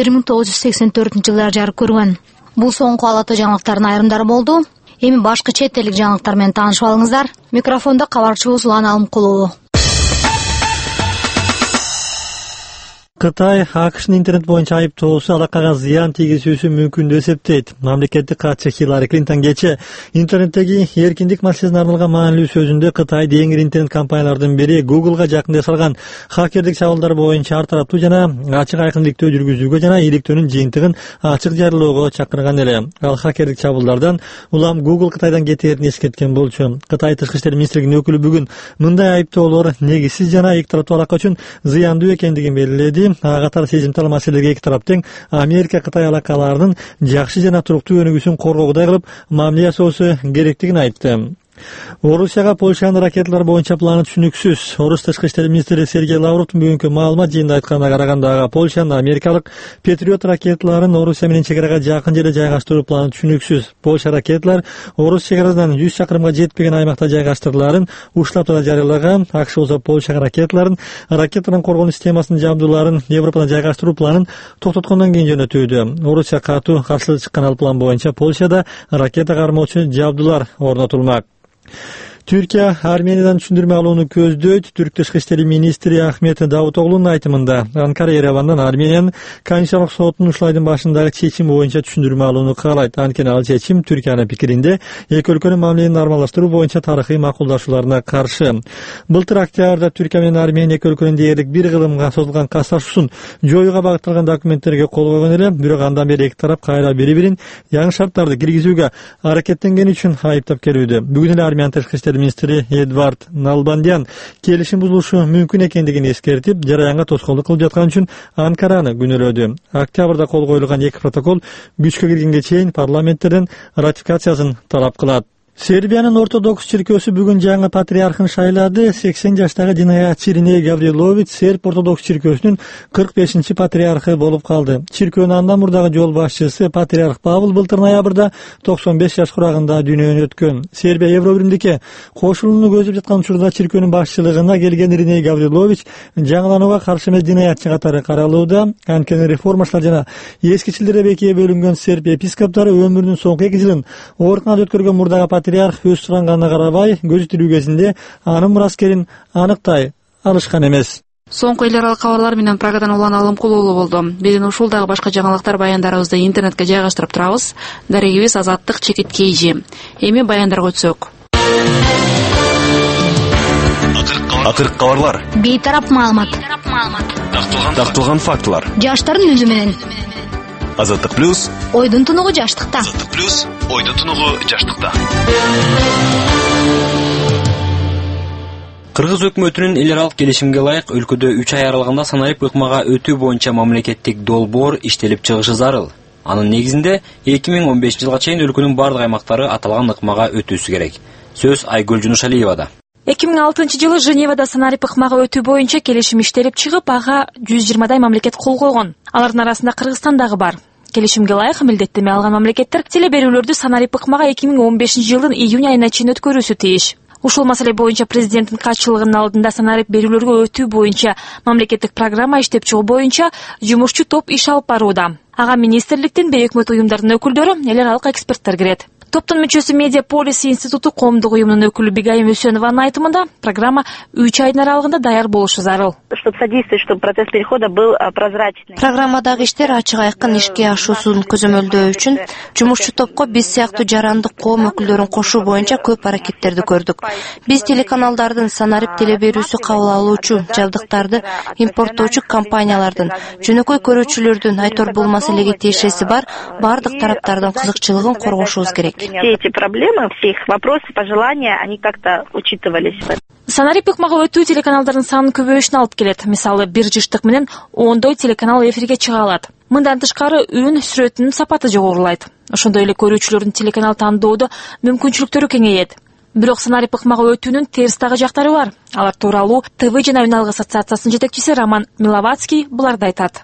Speaker 3: 1984 жылдары жарык көргөн. Бул соңку Ала Тоо жаңылыктарынын айрымдары болду. Эми башкы чет элдик жаңылыктар менен таанышып алыңыздар. Микрофондо кабарчыбыз Улан Алымкулуу.
Speaker 1: Кытай АКШнын интернет боюнча айыптоосу алакага зыян тийгизүүсү мүмкүн деп эсептейт. Мамлекеттик катчы Хиллари Клинтон кече интернеттеги эркиндик маселесине арналган маанилүү сөзүндө Кытай деңиз интернет компаниялардын бири Googleга жакында жасалган хакердик чабуулдар боюнча ар тараптуу жана ачык айкындыктөө жүргүзүүгө жана иликтөөнүн жыйынтыгын ачык жарыялоого чакырган эле. Ал хакердик чабуулдардан улам Google Кытайдан кетээрин эскерткен болчу. Кытай тышкы иштер министрлигинин өкүлү бүгүн мындай айыптоолор негизсиз жана эки тараптуу алака үчүн зыяндуу экендигин белгиледи. Катар сезимтал маселеге эки тарап тең Америка Кытай алакаларынын жакшы жана туруктуу өнүгүүсүн коргоогудай кылып мамиле жасоосу керектигин айтты. Орусияга Польшанын ракеталар боюнча планы түшүнүксүз. Орус тышкы иштер министри Сергей Лавровдун бүгүнкү маалымат жыйында айтканына караганда Польшанын америкалык Патриот ракеталарын Орусия менен чегарага жакын жерде жайгаштыруу планы түшүнүксүз. Польша ракеталар Орус чегарасынан 100 чакырымга жетпеген аймакта жайгаштырыларын уштап тура жарыялаган. АКШ болсо Польшага ракеталарын коргонуу системасынын жабдууларын Европадан жайгаштыруу планын токтоткондон кийин жөнөтүүдө. Орусия катуу каршылык чыккан ал план боюнча Польшада ракета кармоочу жабдуулар орнотулмак. Түркия Армениядан түшүндүрмө алууну көздөйт. Түрк тышкы иштер министри Ахмет Давутоглунун айтымында Анкара Еревандан Армениянын Конституциялык сотунун ушул айдын башындагы чечим боюнча түшүндүрмө алууну каалайт. Анткени ал чечим Түркиянын пикиринде эки өлкөнүн мамилени нормалдаштыруу боюнча тарыхый макулдашууларына каршы. Былтыр октябрда Түркия менен Армения эки өлкөнүн дээрлик бир кылымга созулган катташуусун жоюуга багытталган документтерге кол койгон эле, бирок андан бери эки тарап кайра бири-бирин жаңы шарттарды киргизүүгө аракеттенгени үчүн айыптап келүүдө. Бүгүн эле Армян тышкы иштер министри Эдвард Налбандян келишим бузулушу мүмкүн экендигин эскертип, жараянга тоскоолдук кылып жаткан үчүн Анкараны күнөөлөдү. Октябрда кол коюлган эки протокол күчкө киргенге чейин парламенттерден ратификациясын талап кылат. Сербиянын ортодокс чиркөөсү бүгүн жаңы патриархын шайлады. 80 жаштагы Динаячи Ириней Гаврилович серб ортодокс чиркөөсүнүн 45-чи патриархы болуп калды. Чиркөөнүн андан мурдагы жол башчысы патриарх Павыл былтыр ноябрда 95 жаш курагында дүйнөдөн өткөн. Сербия Евробиримдикке кошулууну көздөп жаткан учурда чиркөөнүн башчылыгына келген Ириней Гаврилович жаңыланууга каршы эмес Динаячи катары каралууда. Анткени реформачылар жана эскичилдер экиге бөлүнгөн серб епископтары өмүрүнүн соңку 2 жылын ооруканада өткөргөн мурдагы патриарх өз суранганына карабай көзү тирүү кезинде анын мураскерин аныктай алышкан эмес.
Speaker 4: Соңку эл аралык кабарлар менен Прагадан Улан Алымкулуулу болду. Биздин ушул дагы башка жаңылыктар баяндарыбызды интернетке жайгаштырып турабыз. Дарегибиз Азаттык Чекит Кейжи. Эми баяндарга өтсөк.
Speaker 5: Акыркы кабарлар.
Speaker 3: Бейтарап маалымат.
Speaker 5: Такталган фактылар.
Speaker 3: Жаштардын өзү менен.
Speaker 5: Азаттык плюс.
Speaker 3: Ойдун тунугу жаштыкта.
Speaker 5: Азаттык плюс. Ойдун тунугу жаштыкта.
Speaker 20: Кыргыз өкмөтүнүн эл аралык келишимге ылайык өлкөдө 3 ай аралыгында санарип ыкмага өтүү боюнча мамлекеттик долбоор иштелип чыгышы зарыл. Анын негизинде 2015 жылга чейин өлкөнүн бардык аймактары аталган ыкмага өтүүсү керек. Сөз Айгүл Жунушалиевада.
Speaker 6: 2006 жылы Женевада санарип ыкмага өтүү боюнча келишим иштелип чыгып, ага 120дай мамлекет кол койгон. Алардын арасында Кыргызстан дагы бар. Келишимге ылайык милдеттеме алган мамлекеттер телеберүүлөрдү санарип ыкмага 2015 жылдын июнь айына чейин өткөрүүсү тийиш. Ушул маселе боюнча президенттин катчылыгынын алдында санарип берүүлөргө өтүү боюнча мамлекеттик программа иштеп чыгуу боюнча жумушчу топ иш алып барууда. Ага министрликтин, бейөкмөт уюмдардын өкүлдөрү, эл аралык эксперттер кирет. Топтун мүчөсү Медиаполис институту коомдук уюмунун өкүлү Бигайым Өсөнованын айтымында программа 3 айдын аралыгында даяр болушу зарыл.
Speaker 23: Чтобы содействовать, чтобы процесс перехода был прозрачный.
Speaker 24: Программадагы иштер ачык айкын ишке ашуусун көзөмөлдөө үчүн жумушчу топко биз сыяктуу жарандык коом өкүлдөрүн кошуу боюнча көп аракеттерди көрдүк. Биз телеканалдардын, санарип телеберүүсү кабыл алуучу, жабдыктарды импорттоочу компаниялардын, жөнөкөй көрүүчүлөрдүн айтор бул маселеге тиешеси бар бардык тараптардын кызыкчылыгын коргошубуз керек.
Speaker 23: Все эти проблемы, все их вопросы, пожелания, они как-то учитывались.
Speaker 6: Санарип ыкмага өтүү телеканалдардын санын көбөйүшүнө алып келет. Мисалы, бир жыштык менен 10 телеканал эфирге чыга алат. Мындан тышкары үн сүрөтүнүн сапаты жогорулайт. Ошондой эле көрүүчүлөрдүн телеканал тандоодо мүмкүнчүлүктөрү кеңейет. Бирок санарип ыкмага өтүүнүн терс дагы жактары бар. Алар тууралуу ТВ жана Үн алык ассоциациясынын жетекчиси Роман Миловацкий буларды айтат.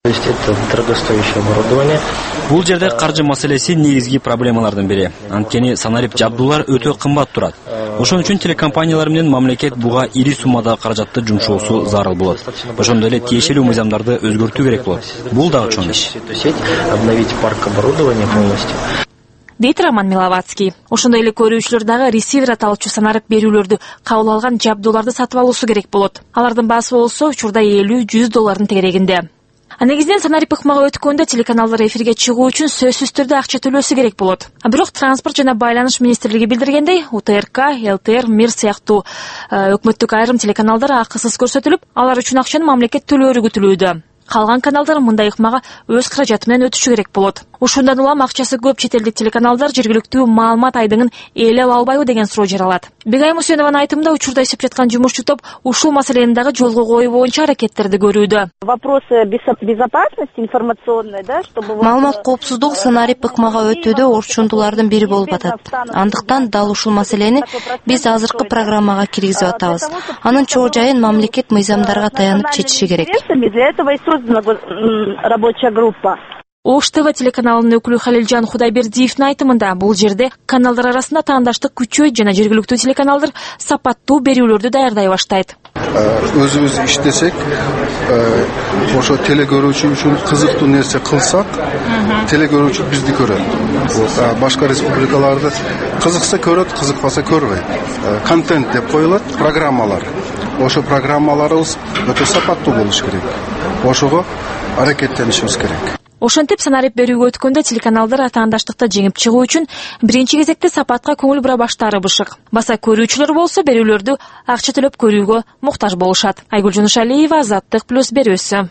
Speaker 20: Бул жерде каржы маселеси негизги проблемалардын бири. Анткени санарип жабдуулар өтө кымбат турат. Ошон үчүн телекомпаниялар менен мамлекет буга ири суммадагы каражатты жумшоосу зарыл болот. Ошондой эле тиешелүү мыйзамдарды өзгөртүү керек болот. Бул дагы чоң иш.
Speaker 6: дейт Роман Миловацкий. Ошондой эле көрүүчүлөр дагы ресивер аталуучу санарип берүүлөрдү кабыл алган жабдууларды сатып алуусу керек болот. Алардын баасы болсо учурда $50–100 тегерегинде. Негизинен санарип ыкмага өткөндө телеканалдар эфирге чыгуу үчүн сөзсүз түрдө акча төлөөсү керек болот. Бирок транспорт жана байланыш министрлиги билдиргендей, УТРК, ЛТР, МИР сыяктуу өкмөттүк айрым телеканалдар акысыз көрсөтүлүп, алар үчүн акчаны мамлекет төлөөрү күтүлүүдө. Калган каналдар мындай ыкмага өз каражаты менен өтүшү керек болот. Ушундан улам акчасы көп чет элдик телеканалдар жергиликтүү маалымат айдыңын ээлей ала албайбы деген суроо жаралат. Бегайым Усенованын айтымында, учурда иштеп жаткан жумушчу топ ушул маселени дагы жолго коюу боюнча аракеттерди көрүүдө.
Speaker 23: Вопросы безопасности информационной, да, чтобы
Speaker 24: маалымат коопсуздугу санарип ыкмага өтүүдө орчундулардын бири болуп атат. Андыктан дал ушул маселени биз азыркы программага киргизип атабыз. Анын чоо жайын мамлекет мыйзамдарга таянып чечиши керек.
Speaker 23: Для этого и создана рабочая группа.
Speaker 6: Ош ТВ телеканалынын өкүлү Халилжан Кудайбердиевдин айтымында, бул жерде каналдар арасында таандаштык күчөйт жана жергиликтүү телеканалдар сапаттуу берүүлөрдү даярдай баштайт.
Speaker 21: Өзүбүз иштесек, ошо телекөрүүчү үчүн кызыктуу нерсе кылсак, телекөрүүчү бизди көрөт. Башка республикаларды кызыкса көрөт, кызыкпаса көрбөйт. Контент деп коюлат, программалар. Ошо программаларыбыз өтө сапаттуу болуш керек. Ошого аракеттенишибиз керек.
Speaker 6: Ошентип санарип берүүгө өткөндө телеканалдар таандаштыкта жеңип чыгуу үчүн биринчи кезекте сапатка көңүл бура баштаары бышык. Баса көрүүчүлөр болсо берүүлөрдү акча төлөп көрүүгө муктаж болушат. Айгүл Жунушалиева, Азаттык плюс берүүсү.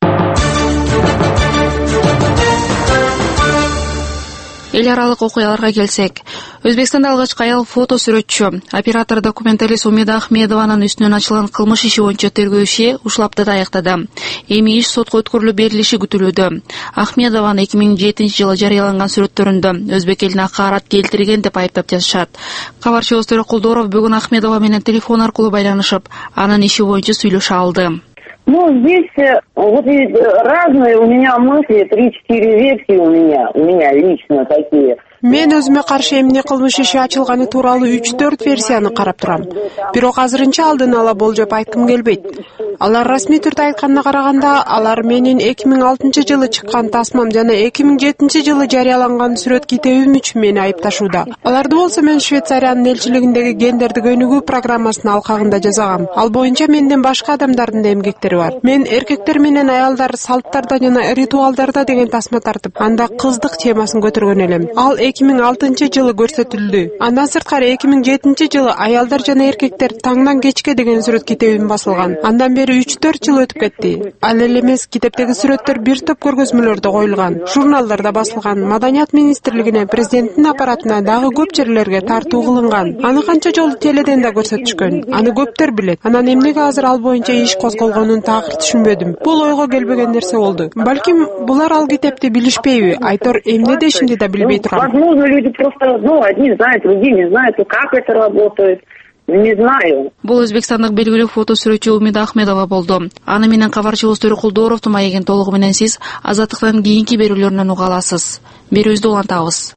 Speaker 4: Эл аралык окуяларга келсек, Өзбекстанда алгачкы аял фото сүрөтчү, оператор документалист Умида Ахмедованын үстүнөн ачылган кылмыш иши боюнча тергөө иши ушул аптада аяктады. Эми иш сотко өткөрүлүп берилиши күтүлүүдө. Ахмедованы 2007-жылы жарыяланган сүрөттөрүндө өзбек элине акаарат келтирген деп айыптап жатышат. Кабарчыбыз Төрө Кулдоров бүгүн Ахмедова менен телефон аркылуу байланышып, анын иши боюнча сүйлөшө алды.
Speaker 9: Здесь вот разные у меня мысли, 3-4 версии у меня лично такие.
Speaker 10: Мен өзүмө каршы эмне кылмыш иши ачылганы тууралуу 3-4 версияны карап турам. Бирок азырынча алдын ала болжоп айткым келбейт. Алар расмий түрдө айтканына караганда, алар менин 2006-жылы чыккан тасмам жана 2007-жылы жарыяланган сүрөт китебим үчүн мени айыпташууда. Аларды болсо мен Швейцариянын элчилигиндеги гендерди өнүгүү программасынын алкагында жасагам. Ал боюнча менден башка адамдардын да эмгектери бар. Мен эркектер менен аялдар салттарда жана ритуалдарда деген тасма тартып, анда кыздык темасын көтөргөн элем. Ал 2006-жылы көрсөтүлдү. Андан сырткары 2007-жылы аялдар жана эркектер таңдан кечке деген сүрөт китебим басылган. Андан бери 3-4 жыл өтүп кетти. Ал эле эмес, китептеги сүрөттөр бир топ көргөзмөлөрдө коюлган, журналдарда басылган, Маданият министрлигине, президенттин аппаратына дагы көп жерлерге тартуу кылынган. Аны канча жолу теледен да көрсөтүшкөн. Аны көптөр билет. Анан эмнеге азыр ал боюнча иш козголгонун такыр түшүнбөдүм. Бул ойго келбеген нерсе болду. Балким булар ал китепти билишпейби? Айтор эмне дешимди да билбей турам.
Speaker 9: Возможно, люди просто, одни знают, другие не знают, как это работает. Не знаю.
Speaker 4: Бул Өзбекстандык белгилүү фото сүрөтчү Умида Ахмедова болду. Аны менен кабарчыбыз Төрө Кулдоровдун маегин толугу менен сиз Азаттыктын кийинки берүүлөрүнөн уга аласыз. Берүүбүздү улантабыз.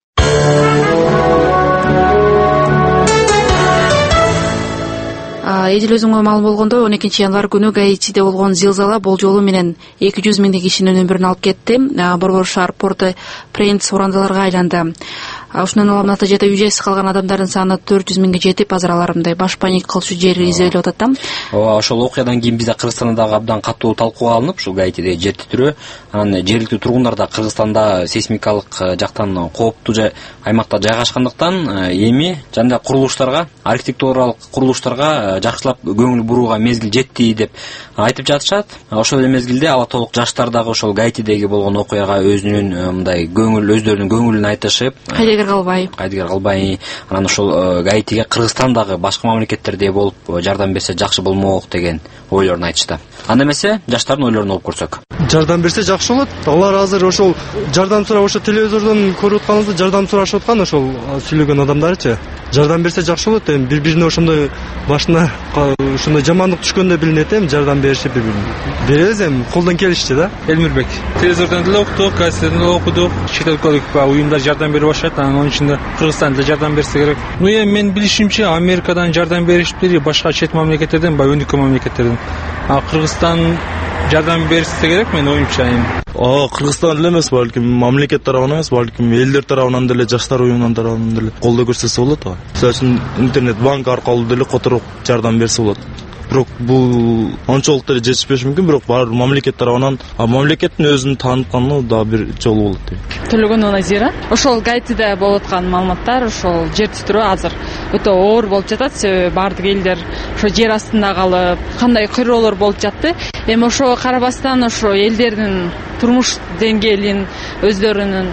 Speaker 4: Эдил өзүңө маалым болгондой, 12-январ күнү Гаитиде болгон зилзала болжолу менен 200 миңдей кишинин өмүрүн алып кетти. Борбор шаар порты Прейнц урандаларга айланды. Ушундан улам натыйжада үй жайсыз калган адамдардын саны 400 миңге жетип, азыр алар мындай баш паник кылчу жер изделип атат да.
Speaker 20: Ошол окуядан кийин бизде Кыргызстанда дагы абдан катуу талкууга алынып, ушул Гаитиде жер титирөө, анан жергиликтүү тургундар да Кыргызстанда сейсмикалык жактан кооптуу аймакта жайгашкандыктан эми жана курулуштарга, архитектуралык курулуштарга жакшылап көңүл бурууга мезгил жетти деп айтып жатышат. Ошол эле мезгилде ала толук жаштар дагы ошол Гаитидеги болгон окуяга өзүнүн мындай өздөрүнүн көңүлүн айтышып, кайдыгер калбай, анан ошол Гаитиге Кыргызстан дагы башка мамлекеттердей болуп жардам берсе жакшы болмок деген ойлорун айтышты. Анда эмесе жаштардын ойлорун угуп көрсөк.
Speaker 11: Жардам берсе жакшы болот. Алар азыр ошол жардам сурап, ошо телевизордон көрүп атканыбызда жардам сурашып аткан ошол сүйлөгөн адамдарчы. Жардам берсе жакшы болот. Эми бири-бирине ошондой башына ошондой жамандык түшкөндө билинет, жардам беришип бири-бирине. Беребиз эми колдон келишчи да.
Speaker 13: Элмирбек. Телевизордон деле окудук, газетеден деле окудук. Чет өлкөлүк уюмдар жардам берип баштайт, анын ичинде Кыргызстан да жардам берсе керек. Эми мен билишимче Америкадан жардам беришиптир, башка чет мамлекеттерден, өнүккөн мамлекеттерден. Кыргызстан жардам берсе керек менин оюмча.
Speaker 7: Кыргызстан эле эмес, балким мамлекет тарабынан эмес, балким элдер тарабынан деле, жаштар уюмунун тарабынан деле колдоо көрсөтсө болот. Мисалы үчүн интернет банк аркылуу деле которуп жардам берсе болот. Бирок бул анчалык деле жетишпеш мүмкүн, бирок бар мамлекет тарабынан, мамлекеттин өзүн таанытканы да бир жолу болот дейм.
Speaker 12: Төлөгөнова Назира. Ошол Гаитиде болуп аткан маалыматтар, ошол жер титирөө азыр өтө оор болуп жатат. Себеби баардык элдер ошо жер астында калып, кандай кыйроолор болуп жатты. Эми ошого карабастан ошо элдердин турмуш деңгээлин өздөрүнүн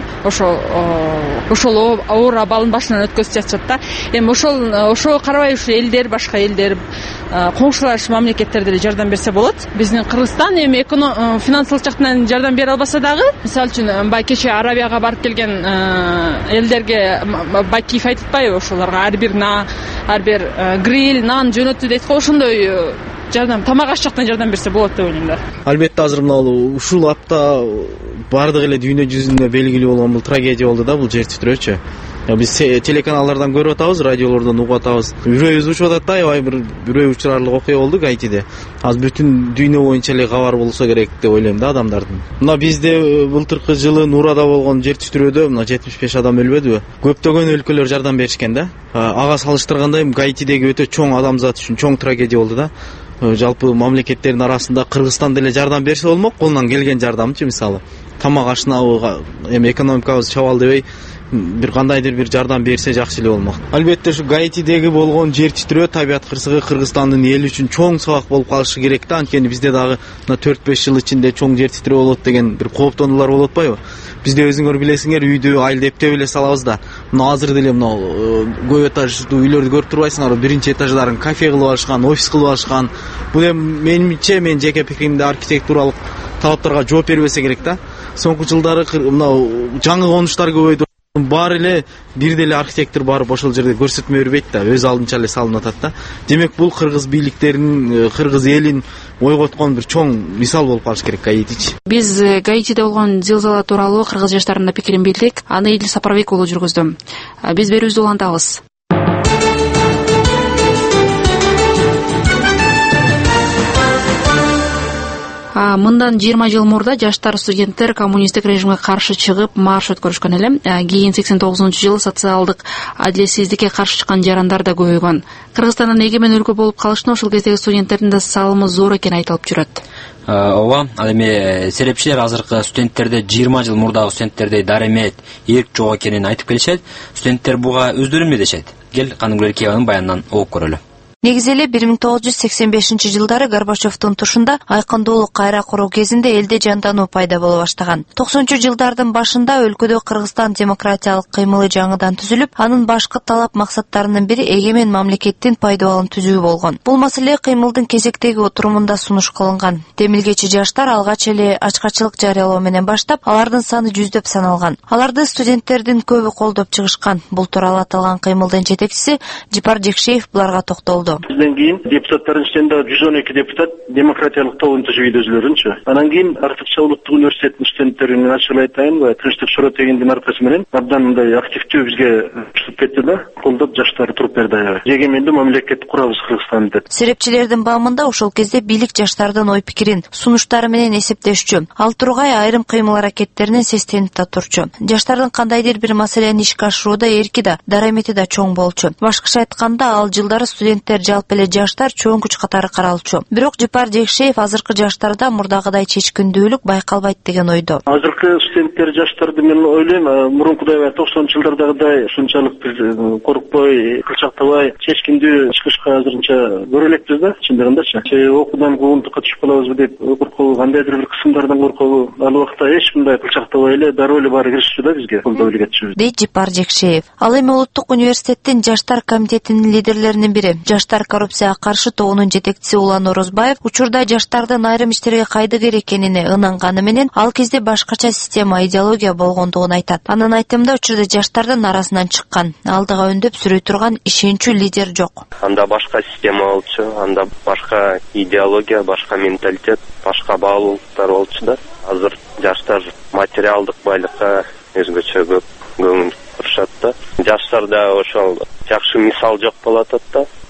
Speaker 12: ошол оор абалын башынан өткөзүп жатышат да. Эми ошого карабай ушу элдер, башка элдер, коңшулаш мамлекеттер деле жардам берсе болот. Биздин Кыргызстан эми финансылык жактан жардам бере албаса дагы, мисалы үчүн бай кече Арабияга барып келген элдерге Бакиев айтып атпайбы, ошолорго ар бир гриль, нан жөнөттү дейт го, ошондой жардам, тамак аш жактан жардам берсе болот деп ойлойм да.
Speaker 15: Албетте азыр мына ушул апта бардык эле дүйнө жүзүндө белгилүү болгон бул трагедия болду да, бул жер титирөөчү. Биз телеканалдардан көрүп атабыз, радиолордон угуп атабыз. Үрөйүбүз учуп атат да, аябай бир үрөй учурарлык окуя болду Гаитиде. Азыр бүтүн дүйнө боюнча эле кабар болсо керек деп ойлойм да адамдардын. Мына бизде былтыркы жылы Нурада болгон жер титирөөдө мына 75 адам өлбөдүбү? Көптөгөн өлкөлөр жардам беришкен да. Ага салыштырганда Гаитидеги өтө чоң адамзат үчүн чоң трагедия болду да. Жалпы мамлекеттердин арасында Кыргызстан деле жардам берсе болмок, колунан келген жардамчы, мисалы тамак ашынабы, эми экономикабыз чабал дебей бир кандайдыр бир жардам берсе жакшы эле болмок. Албетте ушу Гаитидеги болгон жер титирөө, табият кырсыгы Кыргызстандын эли үчүн чоң сабак болуп калышы керек да. Анткени бизде дагы мына 4-5 жыл ичинде чоң жер титирөө болот деген бир кооптонуулар болуп атпайбы? Бизде өзүңөр билесиңер, үйдү айыл эптеп эле салабыз да. Мына азыр деле мына көп этаждуу үйлөрдү көрүп турбайсыңарбы? Биринчи этаждарын кафе кылып алышкан, офис кылып алышкан. Бул эми менин жеке пикиримде архитектуралык талаптарга жооп бербесе керек да. Соңку жылдары мына жаңы конуштар көбөйдү. Баары эле бир деле архитектор барып ошол жерде көрсөтмө бербейт да, өз алдынча эле салынып атат да. Демек бул кыргыз бийликтеринин, кыргыз элин ойготкон бир чоң мисал болуп калыш керек Гаитичи.
Speaker 4: Биз Гаитиде болгон зилзала тууралуу кыргыз жаштарына пикирин билдик. Аны Идил Сапарбек уулу жүргүздү. Биз берүүбүздү улантабыз. Мындан 20 жыл мурда жаштар студенттер коммунисттик режимге каршы чыгып марш өткөрүшкөн эле. Кийин 89-жылы социалдык адилетсиздикке каршы чыккан жарандар да көбөйгөн. Кыргызстандын эгемен өлкө болуп калышына ошол кездеги студенттердин да салымы зор экени айтылып жүрөт.
Speaker 20: Ооба, ал эми серепчилер азыркы студенттерде 20 жыл мурдагы студенттердей даремет, эрк жок экенин айтып келишет. Студенттер буга өздөрү эмне дешет? Кел Каныгүл Эркебанын баянынан угуп көрөлү.
Speaker 24: Негизи эле 1985 жылдары Горбачевдун тушунда айкындуулук кайра куруу кезинде элде жандануу пайда боло баштаган. 90-жылдардын башында өлкөдө Кыргызстан демократиялык кыймылы жаңыдан түзүлүп, анын башкы талап максаттарынын бири эгемен мамлекеттин пайдалануу түзүү болгон. Бул маселе кыймылдын кезектеги отурумунда сунуш кылынган. Демилгечи жаштар алгач эле ачкачылык жарыялоо менен баштап, алардын саны жүздөп саналган. Аларды студенттердин көбү колдоп чыгышкан. Бул тууралуу аталган кыймылдын жетекчиси Жипар Жекшеев буларга токтолду.
Speaker 16: Бизден кийин депутаттардын ичинде 112 депутат демократиялык тобун түзүү өзүлөрүнчү. Анан кийин Артыкча улуттук университетинин студенттеринин ачык айтайын, Тынчтык Шоротегиндин аркасы менен абдан мындай активдүү бизге чыгып кетти да, колдоп жаштар туруп берди аябай. Эгемендүү мамлекет курабыз Кыргызстанда деп.
Speaker 24: Серепчилердин баамында ошол кезде бийлик жаштардын ой пикирин, сунуштары менен эсептешчү. Ал тургай айрым кыймыл аракеттеринен сестенип да турчу. Жаштардын кандайдыр бир маселени ишке ашырууда эрки да, дарамети да чоң болчу. Башкача айтканда, ал жылдары студенттер жалпы эле жаштар чоң күч катары каралчу. Бирок Жипар Жекшеев азыркы жаштарда мурдагыдай чечкиндүүлүк байкалбайт деген ойдо.
Speaker 16: Азыркы студенттер жаштарды мен ойлойм, мурункудай 90-жылдардагыдай ушунчалык биз коркпой, кылчактабай, чечкиндүү чыгышка азырынча көрө элекпиз да, чындыгындачы. Окуудан куугунтукка түшүп калабызбы деп коркобу, кандайдыр бир кысымдардан коркобу, ал убакта эч мындай кылчактабай эле дароо эле баары киришчү да бизге, колдоп эле кетчүбүз.
Speaker 24: Дейт Жипар Жекшеев. Ал эми Улуттук университеттин жаштар комитетинин лидерлеринин бири. Жаштар коррупцияга каршы тобунун жетекчиси Улан Орозбаев учурда жаштардын айрым иштерге кайдыгер экенине ынанганы менен, ал кезде башкача система, идеология болгондугун айтат. Анын айтымында учурда жаштардын арасынан чыккан, алдыга өндөп сүрөй турган ишенчүү лидер жок.
Speaker 25: Анда башка система болчу, анда башка идеология, башка менталитет, башка баалуулуктар болчу да. Азыр жаштар материалдык байлыкка өзгөчө көп көңүл бурушат да. Жаштарда ошол жакшы мисал жок болуп атат да.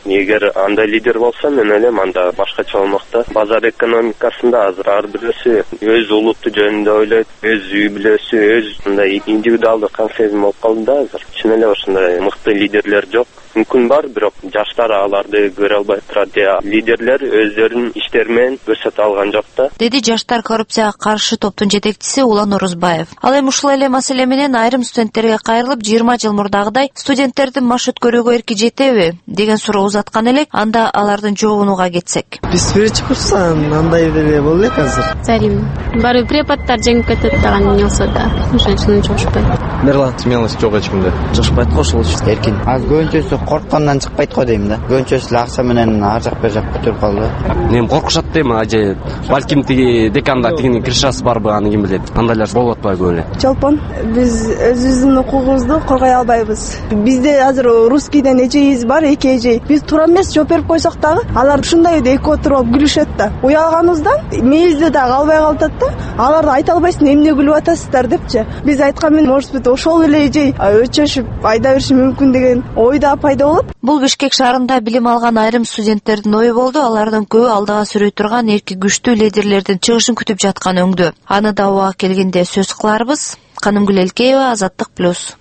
Speaker 25: Эгер андай лидер болсо, мен ойлойм анда башкача болмокта. Базар экономикасында азыр ар бирөөсү өз улутту жөнүндө ойлойт, өз үй бүлөсү, өз мындай индивидуалдык концепция болуп калды да азыр. Чын эле ошондой мыкты лидерлер жок. Мүмкүн бар, бирок жаштар аларды көрө албай турат. Лидерлер өздөрүнүн иштери менен көрсөтө алган жок да.
Speaker 24: Деди жаштар коррупцияга каршы топтун жетекчиси Улан Орузбаев. Ал эми ушул эле маселе менен айрым студенттерге кайрылып, 20 жыл мурдагыдай студенттердин маш өткөрүүгө эрки жетеби деген суроо узаткан элек, анда алардын жообунуга кетсек.
Speaker 8: Биз биринчи курстан андай деле болду элек азыр.
Speaker 14: Зарим. Бары преподтар жеңип кетет даган эмне болсо да, ошонун жогушпайт.
Speaker 17: Мерлан, смелость жок эчкимде.
Speaker 8: Жогушпайт го ошол үчүн эркин.
Speaker 18: Аз көбүнчөсү корккандан чыкпайт го дейм да. Көбүнчөсү акча менен ар жак бер жакка өтүп калды.
Speaker 17: Мен коркушат дейм, ажы балким тиги деканда тигинин крышасы барбы, аны ким билет. Андайлар болуп атпайбы көп эле.
Speaker 19: Чолпон, биз өзүбүздүн укугубузду коргой албайбыз. Бизде азыр русскийден эжейибиз бар, эки эжей. Биз туура эмес жооп берип койсок дагы, алар ушундай эки отуруп күлүшөт да. Уялганыбыздан мээбизде дагы албай калат да. Аларды айта албайсың, эмне күлүп атасыздар депчи. Биз айткан менен, может быть, ошол эле эжей өчөшүп айда бериши мүмкүн деген ой да пайда болот.
Speaker 24: Бул Бишкек шаарында билим алган айрым студенттердин ою болду. Алардын көбү алдыга сүрөй турган эрки күчтүү лидерлердин чыгышын күтүп жаткан өңдө. Аны да убага келгенде сөз кыларбыз. Канымгүл Элкеева, Азаттык плюс.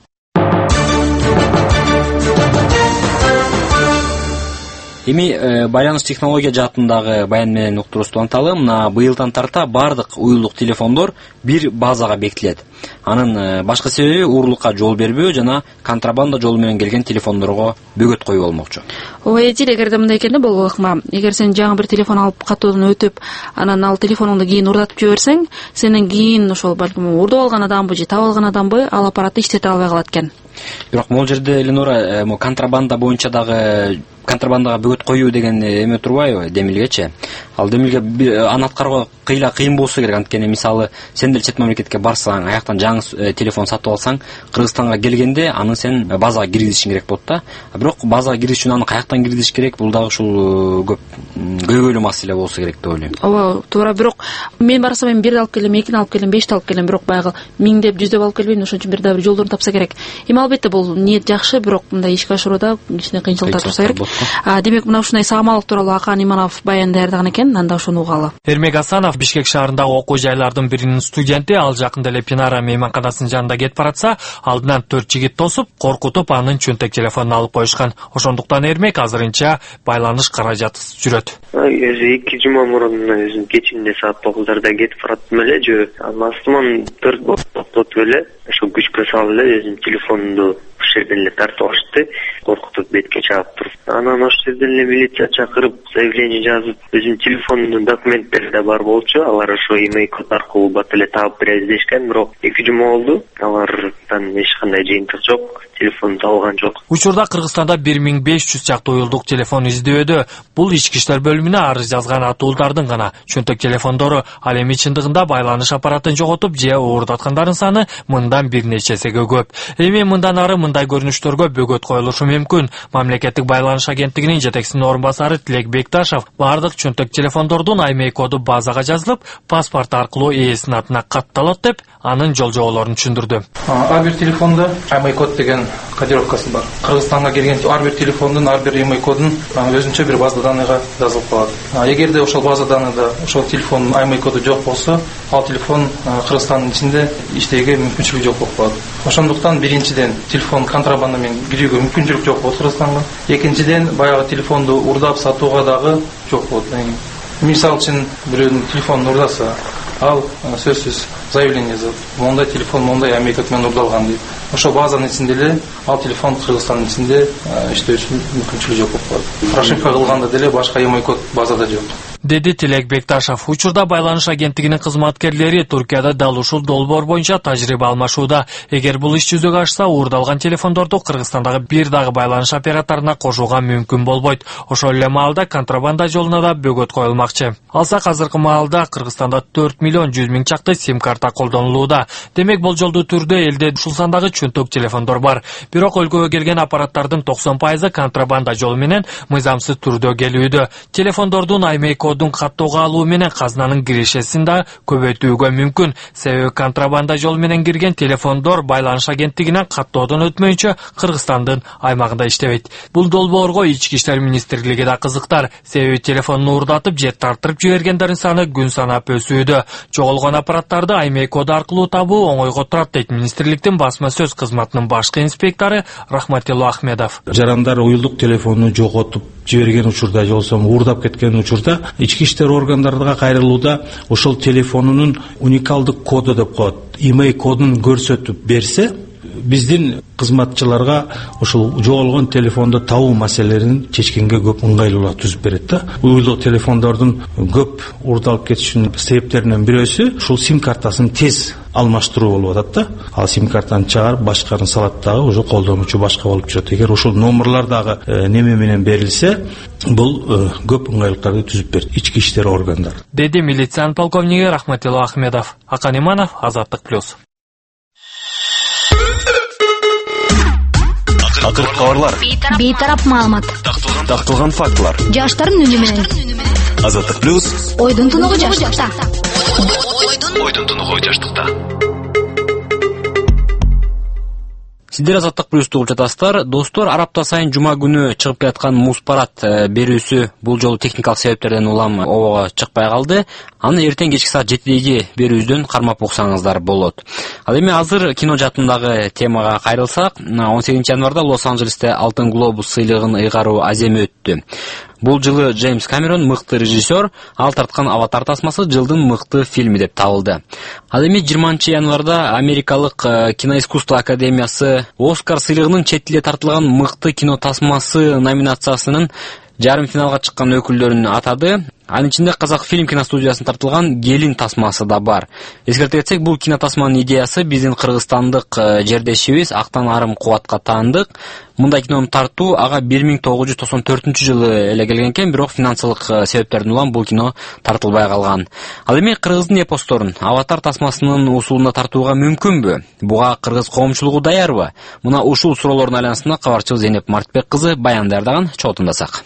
Speaker 20: Эми байланыш технология жаатындагы баян менен уктуруубузду уланталы. Мына быйылдан тарта бардык уюлдук телефондор бир базага бекитилет. Анын башкы себеби уурулукка жол бербөө жана контрабанда жолу менен келген телефондорго бөгөт коюу болмокчу.
Speaker 4: Ооба, эгерде мындай экен да болгул ыкма. Эгер сен жаңы бир телефон алып катуудан өтүп, анан ал телефонуңду кийин урдатып жиберсең, сенен кийин ошол балким урдап алган адамбы же таап алган адамбы ал аппаратты иштете албай калат экен.
Speaker 20: Бирок могул жерде Эленора контрабанда боюнча дагы контрабандага бөгөт коюу деген эме турбайбы демилгечи? Ал демилге аны аткарууга кыйын болсо керек. Анткени мисалы сен деле чет мамлекетке барсаң, аяктан жаңы телефон сатып алсаң, Кыргызстанга келгенде аны сен базага киргизишиң керек болот да. Бирок базага киргизиш үчүн аны каяктан киргизиш керек? Бул дагы ушул көйгөйлүү маселе болсо керек деп ойлойм.
Speaker 4: Ооба, туура. Бирок мен барсам, мен 1 алып келем, 2 алып келем, 5 алып келем, бирок баягы 1000деп, 100деп алып келбейм. Ошон үчүн бир да бир жолдорун тапса керек. Эми албетте бул ниет жакшы, бирок мындай ишке ашырууда кичине кыйынчылыктар турса керек. Демек мына ушундай саамалык тууралуу Акан Иманов баян даярдаган экен, анда ошону угалы.
Speaker 26: Эрмек Асанов Бишкек шаарындагы окуу жайлардын биринин студенти, ал жакында эле Пинара мейманканасынын жанында кетип баратса, алдынан 4 жигит тосуп, коркутуп анын чөнтөк телефонун алып коюшкан. Ошондуктан Эрмек азырынча байланыш каражатсыз жүрөт.
Speaker 27: Өзү 2 жума мурун өзүм кечинде саат 9-дарда кетип бараттым эле, жөө астыман 4 токтотуп эле, ошо күчкө салып эле өзүм телефонумду ошол жерден эле тартып алышты, коркутуп бетке чаап туруп. Анан ошол жерден эле милиция чакырып, заявление жазып, өзүм телефонумдун документтери да бар болчу. Алар ошо имей код аркылуу бат эле таап бере издешкен, бирок 2 жума болду. Алардан эч кандай жыйынтык жок, телефон табылган жок.
Speaker 26: Учурда Кыргызстанда 1500 чакты уюлдук телефон издөөдө. Бул ички иштер бөлүмүнө арыз жазган атуулдардын гана чөнтөк телефондору. Ал эми чындыгында байланыш аппаратын жоготуп же оорудаткандардын саны мындан бир нече эсеге көп. Эми мындан ары мындай көрүнүштөргө бөгөт коюлушу мүмкүн. Мамлекеттик байланыш агенттигинин жетекчисинин орун басары Тилек Бекташев бардык чөнтөк телефондордун IMEI коду базага жазылып, паспорт аркылуу ээсинин атына катталат деп, анын жолжоболорун түшүндүрдү.
Speaker 22: Ар бир телефонда IMEI код деген кодировкасы бар. Кыргызстанга келген ар бир телефондун ар бир IMEI кодун өзүнчө бир база данныйга жазылып калат. Эгерде ошол база данныйда ошол телефондун IMEI коду жок болсо, ал телефон Кыргызстандын ичинде иштеге мүмкүнчүлүгү жок болуп калат. Ошондуктан биринчиден телефон контрабанда менен кирүүгө мүмкүнчүлүк жок болот Кыргызстанга. Экинчиден баягы телефонду урдап сатууга дагы жок болот. Мисалы үчүн бирөөнүн телефонун урдаса, ал сөзсүз заявление жазат. Мондай телефон мондай IMEI код менен урдалган дейт. Ошо базанын ичинде эле ал телефон Кыргызстандын ичинде иштөө үчүн мүмкүнчүлүгү жок болуп калат. Прошивка кылганда деле башка IMEI код базада жок.
Speaker 26: Деди Тилек Бекташев. Учурда байланыш агенттигинин кызматкерлери Туркияда дал ушул долбоор боюнча тажрыйба алмашууда. Эгер бул иш жүзөгө ашса, уурдалган телефондорду Кыргызстандагы бир дагы байланыш операторуна кошууга мүмкүн болбойт. Ошол эле маалда контрабанда жолуна да бөгөт коюлмакчы. Алсак азыркы маалда Кыргызстанда 4 миллион 100 миң чакты сим карта тарта колдонулууда. Демек болжолдуу түрдө элде ушул сандагы чөнтөк телефондор бар. Бирок өлкөгө келген аппараттардын 90% контрабанда жолу менен мыйзамсыз түрдө келүүдө. Телефондордун аймей кодун каттоого алуу менен казынанын кирешесин да көбөйтүүгө мүмкүн. Себеби контрабанда жолу менен кирген телефондор байланыш агенттигинен каттоодон өтмөйүнчө Кыргызстандын аймагында иштебейт. Бул долбоорго Ички иштер министрлиги да кызыктар. Себеби телефонун уурдатып же тартырып жибергендердин саны күн санап өсүүдө. Жоголгон аппараттарды аймей код аркылуу табуу оңойго турат дейт министрликтин басма сөз кызматынын башкы инспектору Рахматилла Ахмедов.
Speaker 1: Жарандар уюлдук телефонду жоготуп жиберген учурда, же болбосо уурдап кеткен учурда ички иштер органдарына кайрылууда ошол телефонунун уникалдык коду деп коет. Имей кодун көрсөтүп берсе, биздин кызматчыларга ошол жоголгон телефонду табуу маселелерин чечкенге көп ыңгайлуулук түзүп берет да. Уюлдук телефондордун көп уурдалып кетишинин себептеринен бирөөсү ушул сим картасын тез алмаштыруу болуп атат да. Ал сим картаны чыгарып башканы салат дагы уже колдонуучу башка болуп жүрөт. Эгер ушул номерлар дагы неме менен берилсе, бул көп ыңгайлыктарды түзүп берет ички иштер органдары.
Speaker 26: Деди милициянын полковниги Рахматилла Ахмедов. Акан Иманов, Азаттык плюс.
Speaker 2: Акыркы кабарлар,
Speaker 3: бейтарап маалымат,
Speaker 2: такталган фактылар,
Speaker 3: жаштардын үнү менен.
Speaker 2: Азаттык плюс,
Speaker 3: Ойдун тунугу жаштыкта.
Speaker 2: Ойдун тунугу жаштыкта.
Speaker 20: Сиздер Азаттык плюсту угуп жатасыздар. Достор, ар апта сайын жума күнү чыгып келаткан муз парад берүүсү бул жолу техникалык себептерден улам обого чыкпай калды. Аны эртең кечки саат 7-деги берүүбүздөн кармап уксаңыздар болот. Ал эми азыр кино жаатындагы темага кайрылсак, 18 январда Лос-Анджелесте Алтын глобус сыйлыгын ыйгаруу аземи өттү. Бул жылы Джеймс Камерон мыкты режиссер, ал тарткан Аватар тасмасы жылдын мыкты фильми деп табылды. Ал эми 20 январда Америкалык киноискусство академиясы Оскар сыйлыгынын чет элге тартылган мыкты кино тасмасы номинациясынын жарым финалга чыккан өкүлдөрүн атады. Анын ичинде Казак фильм киностудиясынан тартылган Келин тасмасы да бар. Эскерте кетсек, бул кино тасманын идеясы биздин кыргызстандык жердешибиз Актан Арым Кубатка таандык. Мындай кинону тартуу ага 1994-жылы эле келген экен, бирок финансылык себептерден улам бул кино тартылбай калган. Ал эми кыргыздын эпосторун Аватар тасмасынын усулунда тартууга мүмкүнбү? Буга кыргыз коомчулугу даярбы? Мына ушул суроолордун айланасында кабарчы Зейнеп Мартбек кызы баян даярдаган. Чогуу тыңдасак.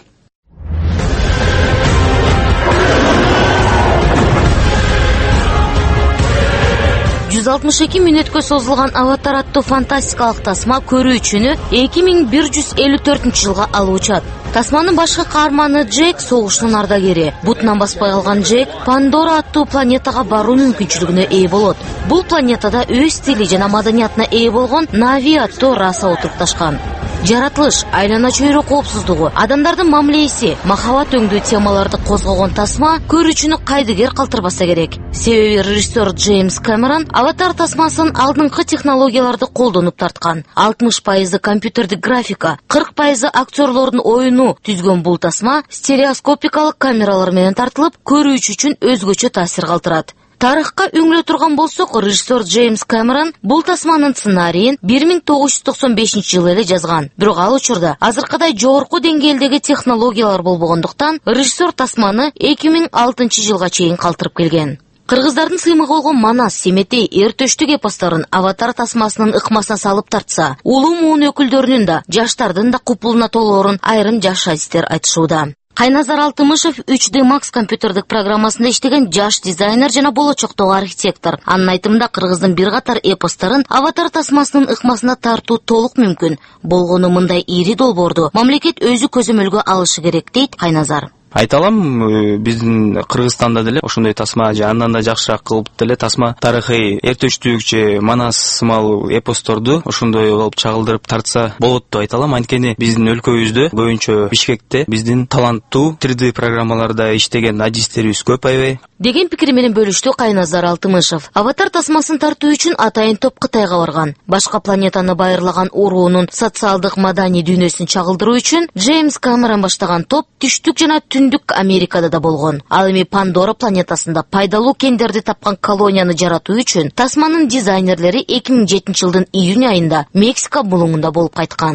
Speaker 24: 162 мүнөткө созулган Аватар аттуу фантастикалык тасма көрүүчүнү 2154 жылга алып учат. Тасманын башкы каарманы Джек согуштун ардагери. Бутунан баспай калган Джек Пандора аттуу планетага баруу мүмкүнчүлүгүнө ээ болот. Бул планетада өз стили жана маданиятына ээ болгон Нави аттуу раса отурупташкан. Жаратылыш, айлана чөйрө коопсуздугу, адамдардын мамилеси, махабат өңдүү темаларды козгогон тасма көрүүчүнү кайдыгер калтырбаса керек. Себеби режиссер Джеймс Камерон Аватар тасмасын алдыңкы технологияларды колдонуп тарткан. 60% компьютердик графика, 40% актерлордун оюну түзгөн бул тасма стереоскопикалык камералар менен тартылып, көрүүчү үчүн өзгөчө таасир калтырат. Тарыхка үңүлө турган болсок, режиссер Джеймс Камерон бул тасманын сценарийин 1995 жылы эле жазган. Бирок ал учурда азыркыдай жогорку деңгээлдеги технологиялар болбогондуктан, режиссер тасманы 2006 жылга чейин калтырып келген. Кыргыздардын сыймыгы болгон Манас, Семетей, Эртөштүк эпосторун Аватар тасмасынын ыкмасына салып тартса, улуу муун өкүлдөрүнүн да, жаштардын да купулуна толоорун айрым жаш адистер айтышууда. Кайназар Алтымышев 3D Max компьютердик программасында иштеген жаш дизайнер жана болочоктогу архитектор. Анын айтымында кыргыздын бир катар эпосторун Аватар тасмасынын ыкмасына тартуу толук мүмкүн. Болгону мындай ири долбоорду мамлекет өзү көзөмөлгө алышы керек дейт Кайназар.
Speaker 5: Айта алам, биздин Кыргызстанда деле ошондой тасма же андан да жакшыраак кылып деле тасма тарыхый Эртөштүк же Манас сымал эпосторду ошондой кылып чагылдырып тартса болот деп айта алам. Анткени биздин өлкөбүздө, көбүнчө Бишкекте биздин таланттуу 3D программаларда иштеген адистерибиз көп аябай
Speaker 24: деген пикири менен бөлүштү Кайназар Алтымышев. Аватар тасмасын тартуу үчүн атайын топ Кытайга барган. Башка планетаны байырлаган уруунун социалдык маданий дүйнөсүн чагылдыруу үчүн Джеймс Камерон баштаган топ түштүк жана Түндүк Америкада да болгон. Ал эми Пандора планетасында пайдалуу кендерди тапкан колонияны жаратуу үчүн тасманын дизайнерлери 2007 жылдын июнь айында Мексика булуңунда болуп кайткан.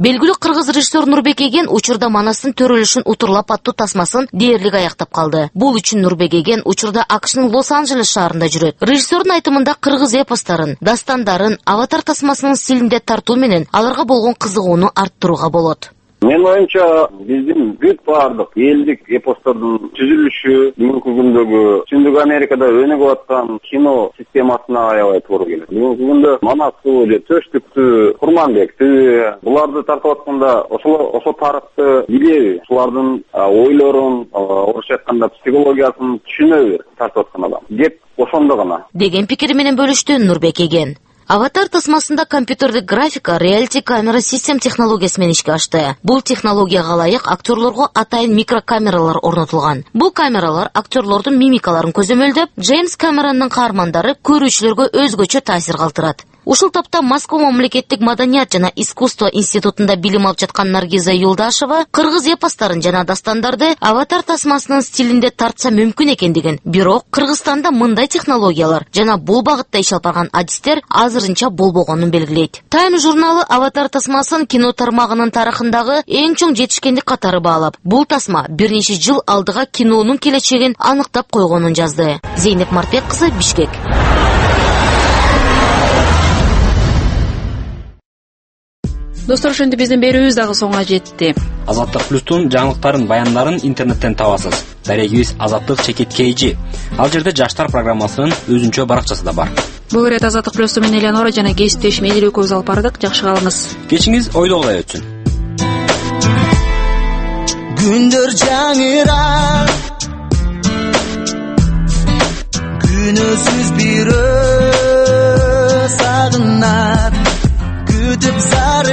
Speaker 24: Белгилүү кыргыз режиссер Нурбек Эген учурда Манастын төрөлүшүн утурлап аттуу тасмасын дээрлик аяктап калды. Бул үчүн Нурбек Эген учурда АКШнын Лос-Анджелес шаарында жүрөт. Режиссердун айтымында кыргыз эпостарын, дастандарын Аватар тасмасынын стилинде тартуу менен аларга болгон кызыгууну арттырууга болот.
Speaker 6: Менин оюмча биздин бүт баардык элдик эпостордун түзүлүшү бүгүнкү күндөгү Түндүк Америкада өнүгүп аткан кино системасына аябай туура келет. Бүгүнкү күндө Манас суу же Төштүктү, Курманбекти буларды тартып атканда ошо тарыхты билеби, булардын ойлорун, орусча айтканда психологиясын түшүнөбү тартып аткан адам. Деп ошондо гана
Speaker 24: деген пикири менен бөлүштү Нурбек Эген. Аватар тасмасында компьютердик графика Reality Camera System технологиясы менен ишке ашты. Бул технологияга ылайык актерлорго атайын микрокамералар орнотулган. Бул камералар актерлордун мимикаларын көзөмөлдөп, Джеймс Камерондун каармандары көрүүчүлөргө өзгөчө таасир калтырат. Ушул тапта Москва мамлекеттик маданият жана искусство институтунда билим алып жаткан Наргиза Юлдашева кыргыз эпостарын жана дастандарды Аватар тасмасынын стилинде тартса мүмкүн экендигин, бирок Кыргызстанда мындай технологиялар жана бул багытта иш алып барган адистер азырынча болбогонун белгилейт. Time журналы Аватар тасмасын кино тармагынын тарыхындагы эң чоң жетишкендик катары баалап, бул тасма бир нече жыл алдыга кинонун келечегин аныктап койгонун жазды. Зейнеп Мартбек кызы, Бишкек.
Speaker 4: Достор, ошентип биздин берүүбүз дагы соңуна жетти.
Speaker 20: Азаттык плюстун жаңылыктарын, баяндарын интернеттен табасыз. Дарегибиз azatlyk.kg. Ал жерде жаштар программасынын өзүнчө баракчасы да бар.
Speaker 4: Бул ирет Азаттык плюсту менен Элеонора жана кесиптешим Эдил экөөбүз алып бардык. Жакшы калыңыз.
Speaker 20: Кечиңиз ойдогудай өтсүн.
Speaker 9: Күндөр жаңырап, күнөсүз бирөө сагынат, күтүп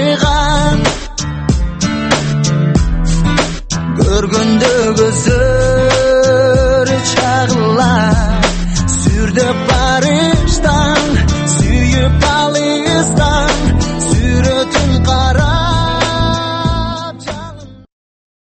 Speaker 9: зарыган, көргөндө көзү